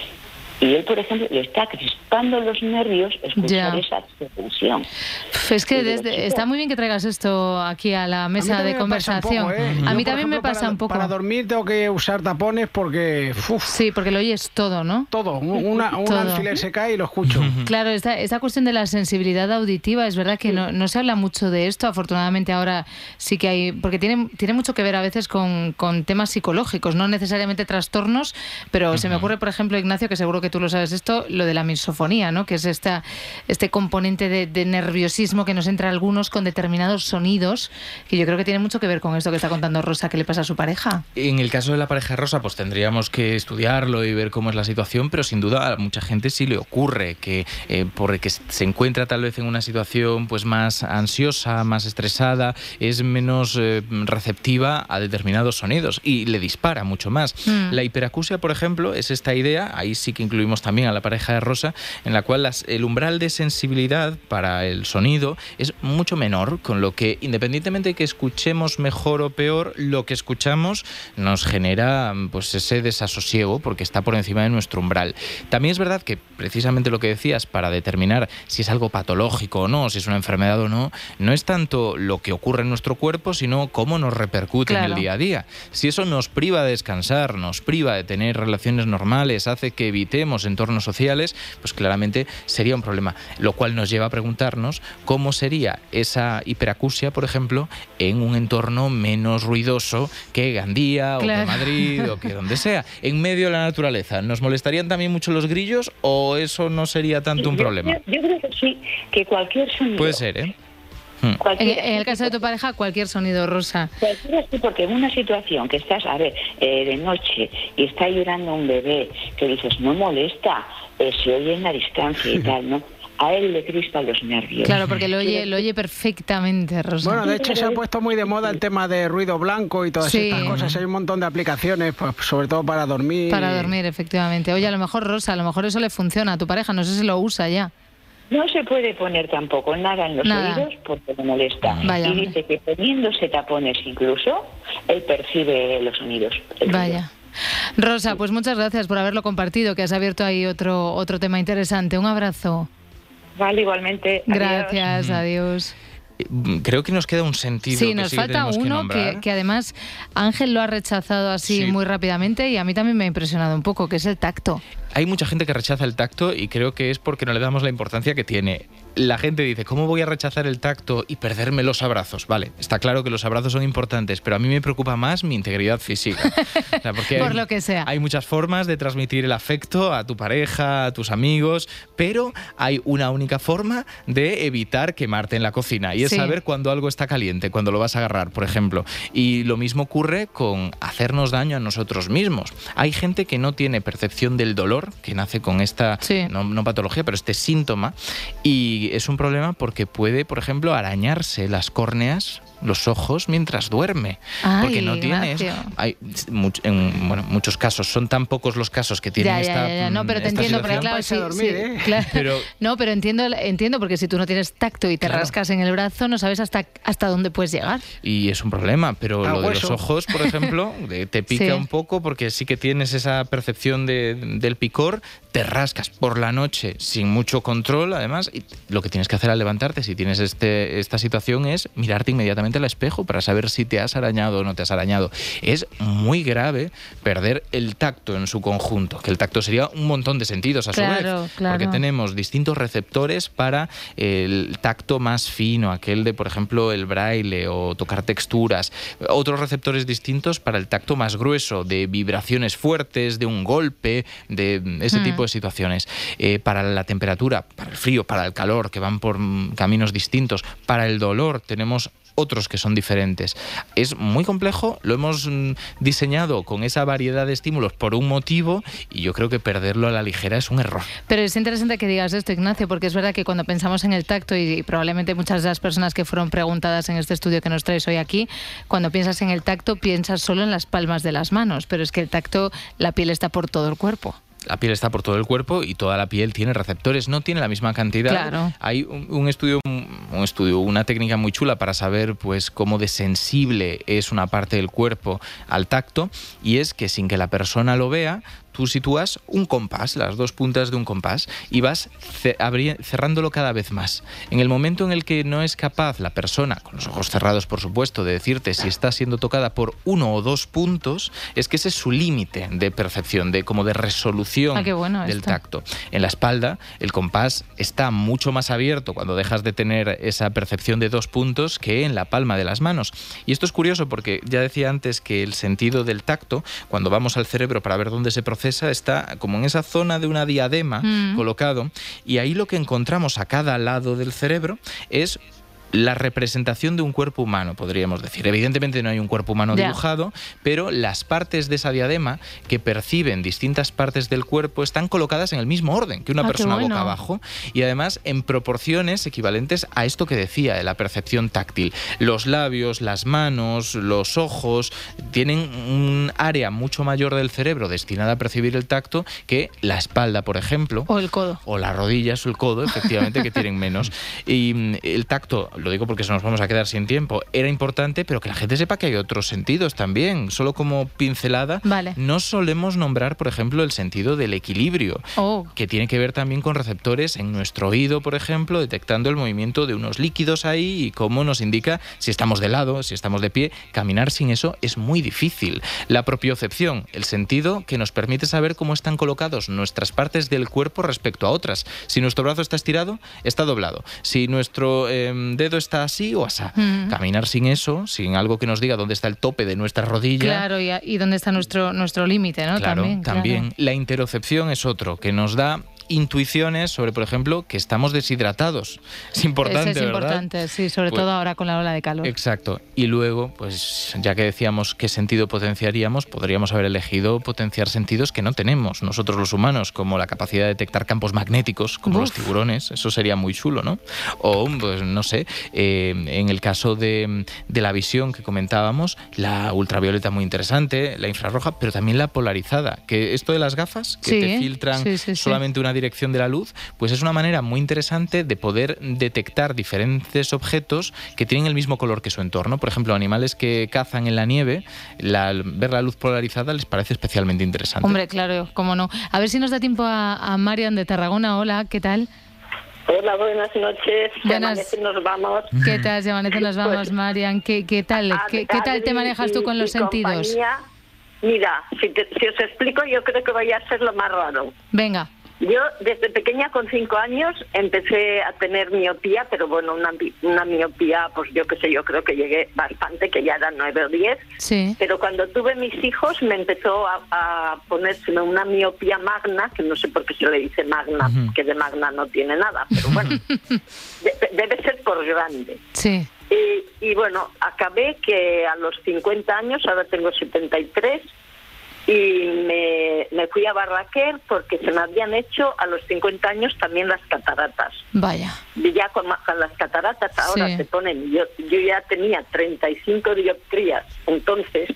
y él, por ejemplo, le está crispando los nervios escuchar ya. esa tensión. Es que desde, está muy bien que traigas esto aquí a la mesa de conversación. Poco, ¿eh? A Yo, mí también ejemplo, me pasa para, un poco. Para dormir tengo que usar tapones porque... Uf, sí, porque lo oyes todo, ¿no? Todo. Una, un todo. alfiler se cae y lo escucho. Claro, esta, esta cuestión de la sensibilidad auditiva, es verdad que sí. no, no se habla mucho de esto. Afortunadamente ahora sí que hay... Porque tiene, tiene mucho que ver a veces con, con temas psicológicos, no necesariamente trastornos, pero uh-huh. se me ocurre, por ejemplo, Ignacio, que seguro que tú lo sabes esto, lo de la misofonía, ¿no? Que es esta, este componente de, de nerviosismo que nos entra a algunos con determinados sonidos, que yo creo que tiene mucho que ver con esto que está contando Rosa, que le pasa a su pareja. En el caso de la pareja Rosa, pues tendríamos que estudiarlo y ver cómo es la situación, pero sin duda a mucha gente sí le ocurre que eh, porque se encuentra tal vez en una situación pues más ansiosa, más estresada, es menos eh, receptiva a determinados sonidos y le dispara mucho más. Mm. La hiperacusia, por ejemplo, es esta idea, ahí sí que incluimos también a la pareja de Rosa, en la cual las, el umbral de sensibilidad para el sonido es mucho menor, con lo que independientemente de que escuchemos mejor o peor, lo que escuchamos nos genera pues ese desasosiego porque está por encima de nuestro umbral. También es verdad que precisamente lo que decías, para determinar si es algo patológico o no, si es una enfermedad o no, no es tanto lo que ocurre en nuestro cuerpo, sino cómo nos repercute claro. en el día a día. Si eso nos priva de descansar, nos priva de tener relaciones normales, hace que evitemos entornos sociales, pues claramente sería un problema, lo cual nos lleva a preguntarnos cómo sería esa hiperacusia, por ejemplo, en un entorno menos ruidoso que Gandía claro. o que Madrid o que donde sea, en medio de la naturaleza. ¿Nos molestarían también mucho los grillos o eso no sería tanto un yo, problema? Yo, yo creo que sí, que cualquier sonido... Puede ser, ¿eh? En, en el caso de tu pareja, cualquier sonido, Rosa. Cualquiera, sí, porque en una situación que estás, a ver, eh, de noche y está llorando un bebé, que dices, no molesta, eh, se oye en la distancia y tal, ¿no? A él le crispan los nervios. Claro, porque lo oye, lo oye perfectamente, Rosa. Bueno, de hecho se ha puesto muy de moda el tema de ruido blanco y todas sí. estas cosas. Hay un montón de aplicaciones, pues sobre todo para dormir. Para dormir, efectivamente. Oye, a lo mejor, Rosa, a lo mejor eso le funciona a tu pareja, no sé si lo usa ya. No se puede poner tampoco nada en los nada. oídos porque le molesta. Vaya, y dice que poniéndose tapones incluso, él percibe los sonidos. Vaya. Rosa, pues muchas gracias por haberlo compartido, que has abierto ahí otro, otro tema interesante. Un abrazo. Vale, igualmente. Gracias, adiós. Creo que nos queda un sentido. Sí, que nos sí falta que uno que, que además Ángel lo ha rechazado así sí. muy rápidamente y a mí también me ha impresionado un poco, que es el tacto. Hay mucha gente que rechaza el tacto y creo que es porque no le damos la importancia que tiene. La gente dice, ¿cómo voy a rechazar el tacto y perderme los abrazos? Vale, está claro que los abrazos son importantes, pero a mí me preocupa más mi integridad física. O sea, porque Por hay, lo que sea. Hay muchas formas de transmitir el afecto a tu pareja, a tus amigos, pero hay una única forma de evitar quemarte en la cocina y es sí. saber cuando algo está caliente, cuando lo vas a agarrar, por ejemplo. Y lo mismo ocurre con hacernos daño a nosotros mismos. Hay gente que no tiene percepción del dolor, que nace con esta, sí. no, no patología, pero este síntoma, y es un problema porque puede, por ejemplo, arañarse las córneas, los ojos, mientras duerme. Ay, porque no tiene eso. Hay, en bueno, muchos casos, son tan pocos los casos que tienen ya, ya, esta ya, ya. No, pero te entiendo, pero claro, sí, dormir, sí, ¿eh? claro. Pero, no, pero entiendo, entiendo, porque si tú no tienes tacto y te claro. rascas en el brazo, no sabes hasta, hasta dónde puedes llegar. Y es un problema, pero ah, lo de hueso. los ojos, por ejemplo, te pica sí. un poco porque sí que tienes esa percepción de, del picor, te rascas por la noche sin mucho control, además, y lo que tienes que hacer al levantarte, si tienes este, esta situación, es mirarte inmediatamente al espejo para saber si te has arañado o no te has arañado. Es muy grave perder el tacto en su conjunto, que el tacto sería un montón de sentidos a claro, su vez, claro. porque tenemos distintos receptores para el tacto más fino, aquel de, por ejemplo, el braille o tocar texturas, otros receptores distintos para el tacto más grueso, de vibraciones fuertes, de un golpe, de ese mm. tipo de situaciones. Eh, para la temperatura, para el frío, para el calor, que van por caminos distintos. Para el dolor tenemos otros que son diferentes. Es muy complejo, lo hemos diseñado con esa variedad de estímulos por un motivo y yo creo que perderlo a la ligera es un error. Pero es interesante que digas esto, Ignacio, porque es verdad que cuando pensamos en el tacto, y probablemente muchas de las personas que fueron preguntadas en este estudio que nos traes hoy aquí, cuando piensas en el tacto piensas solo en las palmas de las manos, pero es que el tacto, la piel está por todo el cuerpo. La piel está por todo el cuerpo y toda la piel tiene receptores, no tiene la misma cantidad. Claro. Hay un, un estudio, un estudio, una técnica muy chula para saber pues cómo de sensible es una parte del cuerpo al tacto, y es que sin que la persona lo vea, tú sitúas un compás, las dos puntas de un compás, y vas cerrándolo cada vez más. En el momento en el que no es capaz la persona, con los ojos cerrados por supuesto, de decirte si está siendo tocada por uno o dos puntos, es que ese es su límite de percepción, de como de resolución ah, qué bueno del esto. tacto. En la espalda, el compás está mucho más abierto cuando dejas de tener esa percepción de dos puntos que en la palma de las manos. Y esto es curioso porque ya decía antes que el sentido del tacto, cuando vamos al cerebro para ver dónde se procesa, está como en esa zona de una diadema mm. colocado, y ahí lo que encontramos a cada lado del cerebro es la representación de un cuerpo humano, podríamos decir. Evidentemente no hay un cuerpo humano yeah. dibujado, pero las partes de esa diadema que perciben distintas partes del cuerpo están colocadas en el mismo orden que una ah, persona bueno. boca abajo, y además en proporciones equivalentes a esto que decía de la percepción táctil. Los labios, las manos, los ojos tienen un área mucho mayor del cerebro destinada a percibir el tacto que la espalda, por ejemplo. O el codo. O las rodillas o el codo, efectivamente, que tienen menos. Y el tacto, lo digo porque se nos vamos a quedar sin tiempo, era importante, pero que la gente sepa que hay otros sentidos también. Solo como pincelada, vale. no solemos nombrar, por ejemplo, el sentido del equilibrio, oh. que tiene que ver también con receptores en nuestro oído, por ejemplo, detectando el movimiento de unos líquidos ahí y cómo nos indica si estamos de lado, si estamos de pie. Caminar sin eso es muy difícil. La propiocepción, el sentido que nos permite saber cómo están colocados nuestras partes del cuerpo respecto a otras. Si nuestro brazo está estirado, está doblado. Si nuestro eh, dedo está así o asá. Mm. Caminar sin eso, sin algo que nos diga dónde está el tope de nuestra rodilla. Claro, y, y dónde está nuestro, nuestro límite, ¿no? Claro, también. también. Claro. La interocepción es otro, que nos da intuiciones sobre, por ejemplo, que estamos deshidratados. Es importante, Ese es ¿verdad? importante, sí, sobre pues, todo ahora con la ola de calor. Exacto. Y luego, pues ya que decíamos qué sentido potenciaríamos, podríamos haber elegido potenciar sentidos que no tenemos nosotros los humanos, como la capacidad de detectar campos magnéticos, como Uf. los tiburones. Eso sería muy chulo, ¿no? O, pues no sé, eh, en el caso de, de la visión que comentábamos, la ultravioleta muy interesante, la infrarroja, pero también la polarizada. Que esto de las gafas, que sí, te filtran sí, sí, solamente sí. una dirección de la luz, pues es una manera muy interesante de poder detectar diferentes objetos que tienen el mismo color que su entorno. Por ejemplo, animales que cazan en la nieve, la, ver la luz polarizada les parece especialmente interesante. Hombre, claro, cómo no. A ver si nos da tiempo a, a Marian de Tarragona. Hola, ¿qué tal? Hola, buenas noches. Buenas. Se nos vamos. ¿Qué tal? Se amanece, nos vamos, pues, Marian. ¿Qué, qué tal? ¿Qué, ¿Qué tal te manejas tú con los sentidos? Compañía. Mira, si, te, si os explico, yo creo que vaya a ser lo más raro. Venga. Yo desde pequeña, con cinco años, empecé a tener miopía, pero bueno, una, una miopía, pues yo qué sé, yo creo que llegué bastante, que ya eran nueve o diez. Sí. Pero cuando tuve mis hijos me empezó a, a ponérseme una miopía magna, que no sé por qué se le dice magna, uh-huh. que de magna no tiene nada, pero bueno, de, debe ser por grande. Sí. Y, y bueno, acabé que a los cincuenta años, ahora tengo setenta y tres, y me, me fui a Barraquer porque se me habían hecho a los cincuenta años también las cataratas. Vaya. Y ya con, con las cataratas ahora sí. se ponen, yo, yo ya tenía treinta y cinco dioptrías entonces,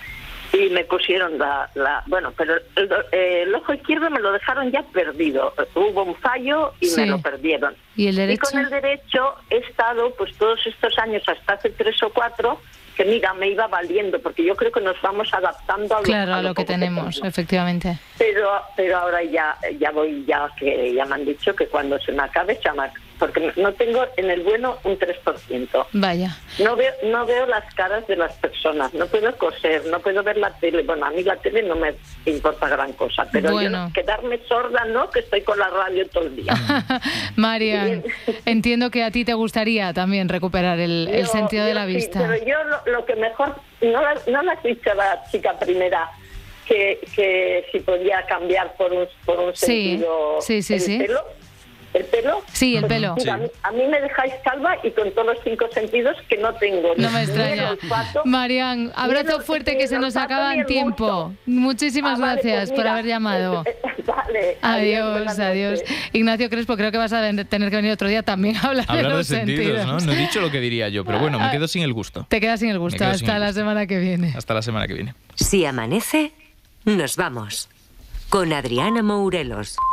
y me pusieron la, la bueno, pero el, el ojo izquierdo me lo dejaron ya perdido, hubo un fallo y sí. me lo perdieron. ¿Y el derecho? Y con el derecho he estado pues todos estos años, hasta hace tres o cuatro, que mira, me iba valiendo, porque yo creo que nos vamos adaptando a lo, claro, a lo, lo que tenemos, que efectivamente. Pero pero ahora ya ya voy, ya que ya me han dicho que cuando se me acabe, chama, porque no tengo en el bueno un tres por ciento. Vaya. No veo no veo las caras de las personas, no puedo coser, no puedo ver la tele. Bueno, a mí la tele no me importa gran cosa, pero bueno. yo no, quedarme sorda, no, que estoy con la radio todo el día. Marian, entiendo que a ti te gustaría también recuperar el, el yo, sentido yo de la sí, vista. Pero yo lo, lo que mejor, no la, no la has dicho a la chica primera, que, que si podía cambiar por un, por un sí, sentido sí, sí, el sí. pelo. ¿El pelo? Sí, el pelo. Mira, sí. A mí me dejáis calva y con todos los cinco sentidos que no tengo. No me extraña. Marian, abrazo fuerte que se nos acaba el tiempo. Muchísimas ah, vale, gracias pues mira, por haber llamado. Vale, adiós, adiós, adiós. Ignacio Crespo, creo que vas a tener que venir otro día también a hablar, hablar de los de sentidos, sentidos. ¿no? No he dicho lo que diría yo, pero bueno, me quedo sin el gusto. Te quedas sin el gusto. Hasta sin el gusto. La semana que viene. Hasta la semana que viene. Si amanece, nos vamos. Con Adriana Mourelos.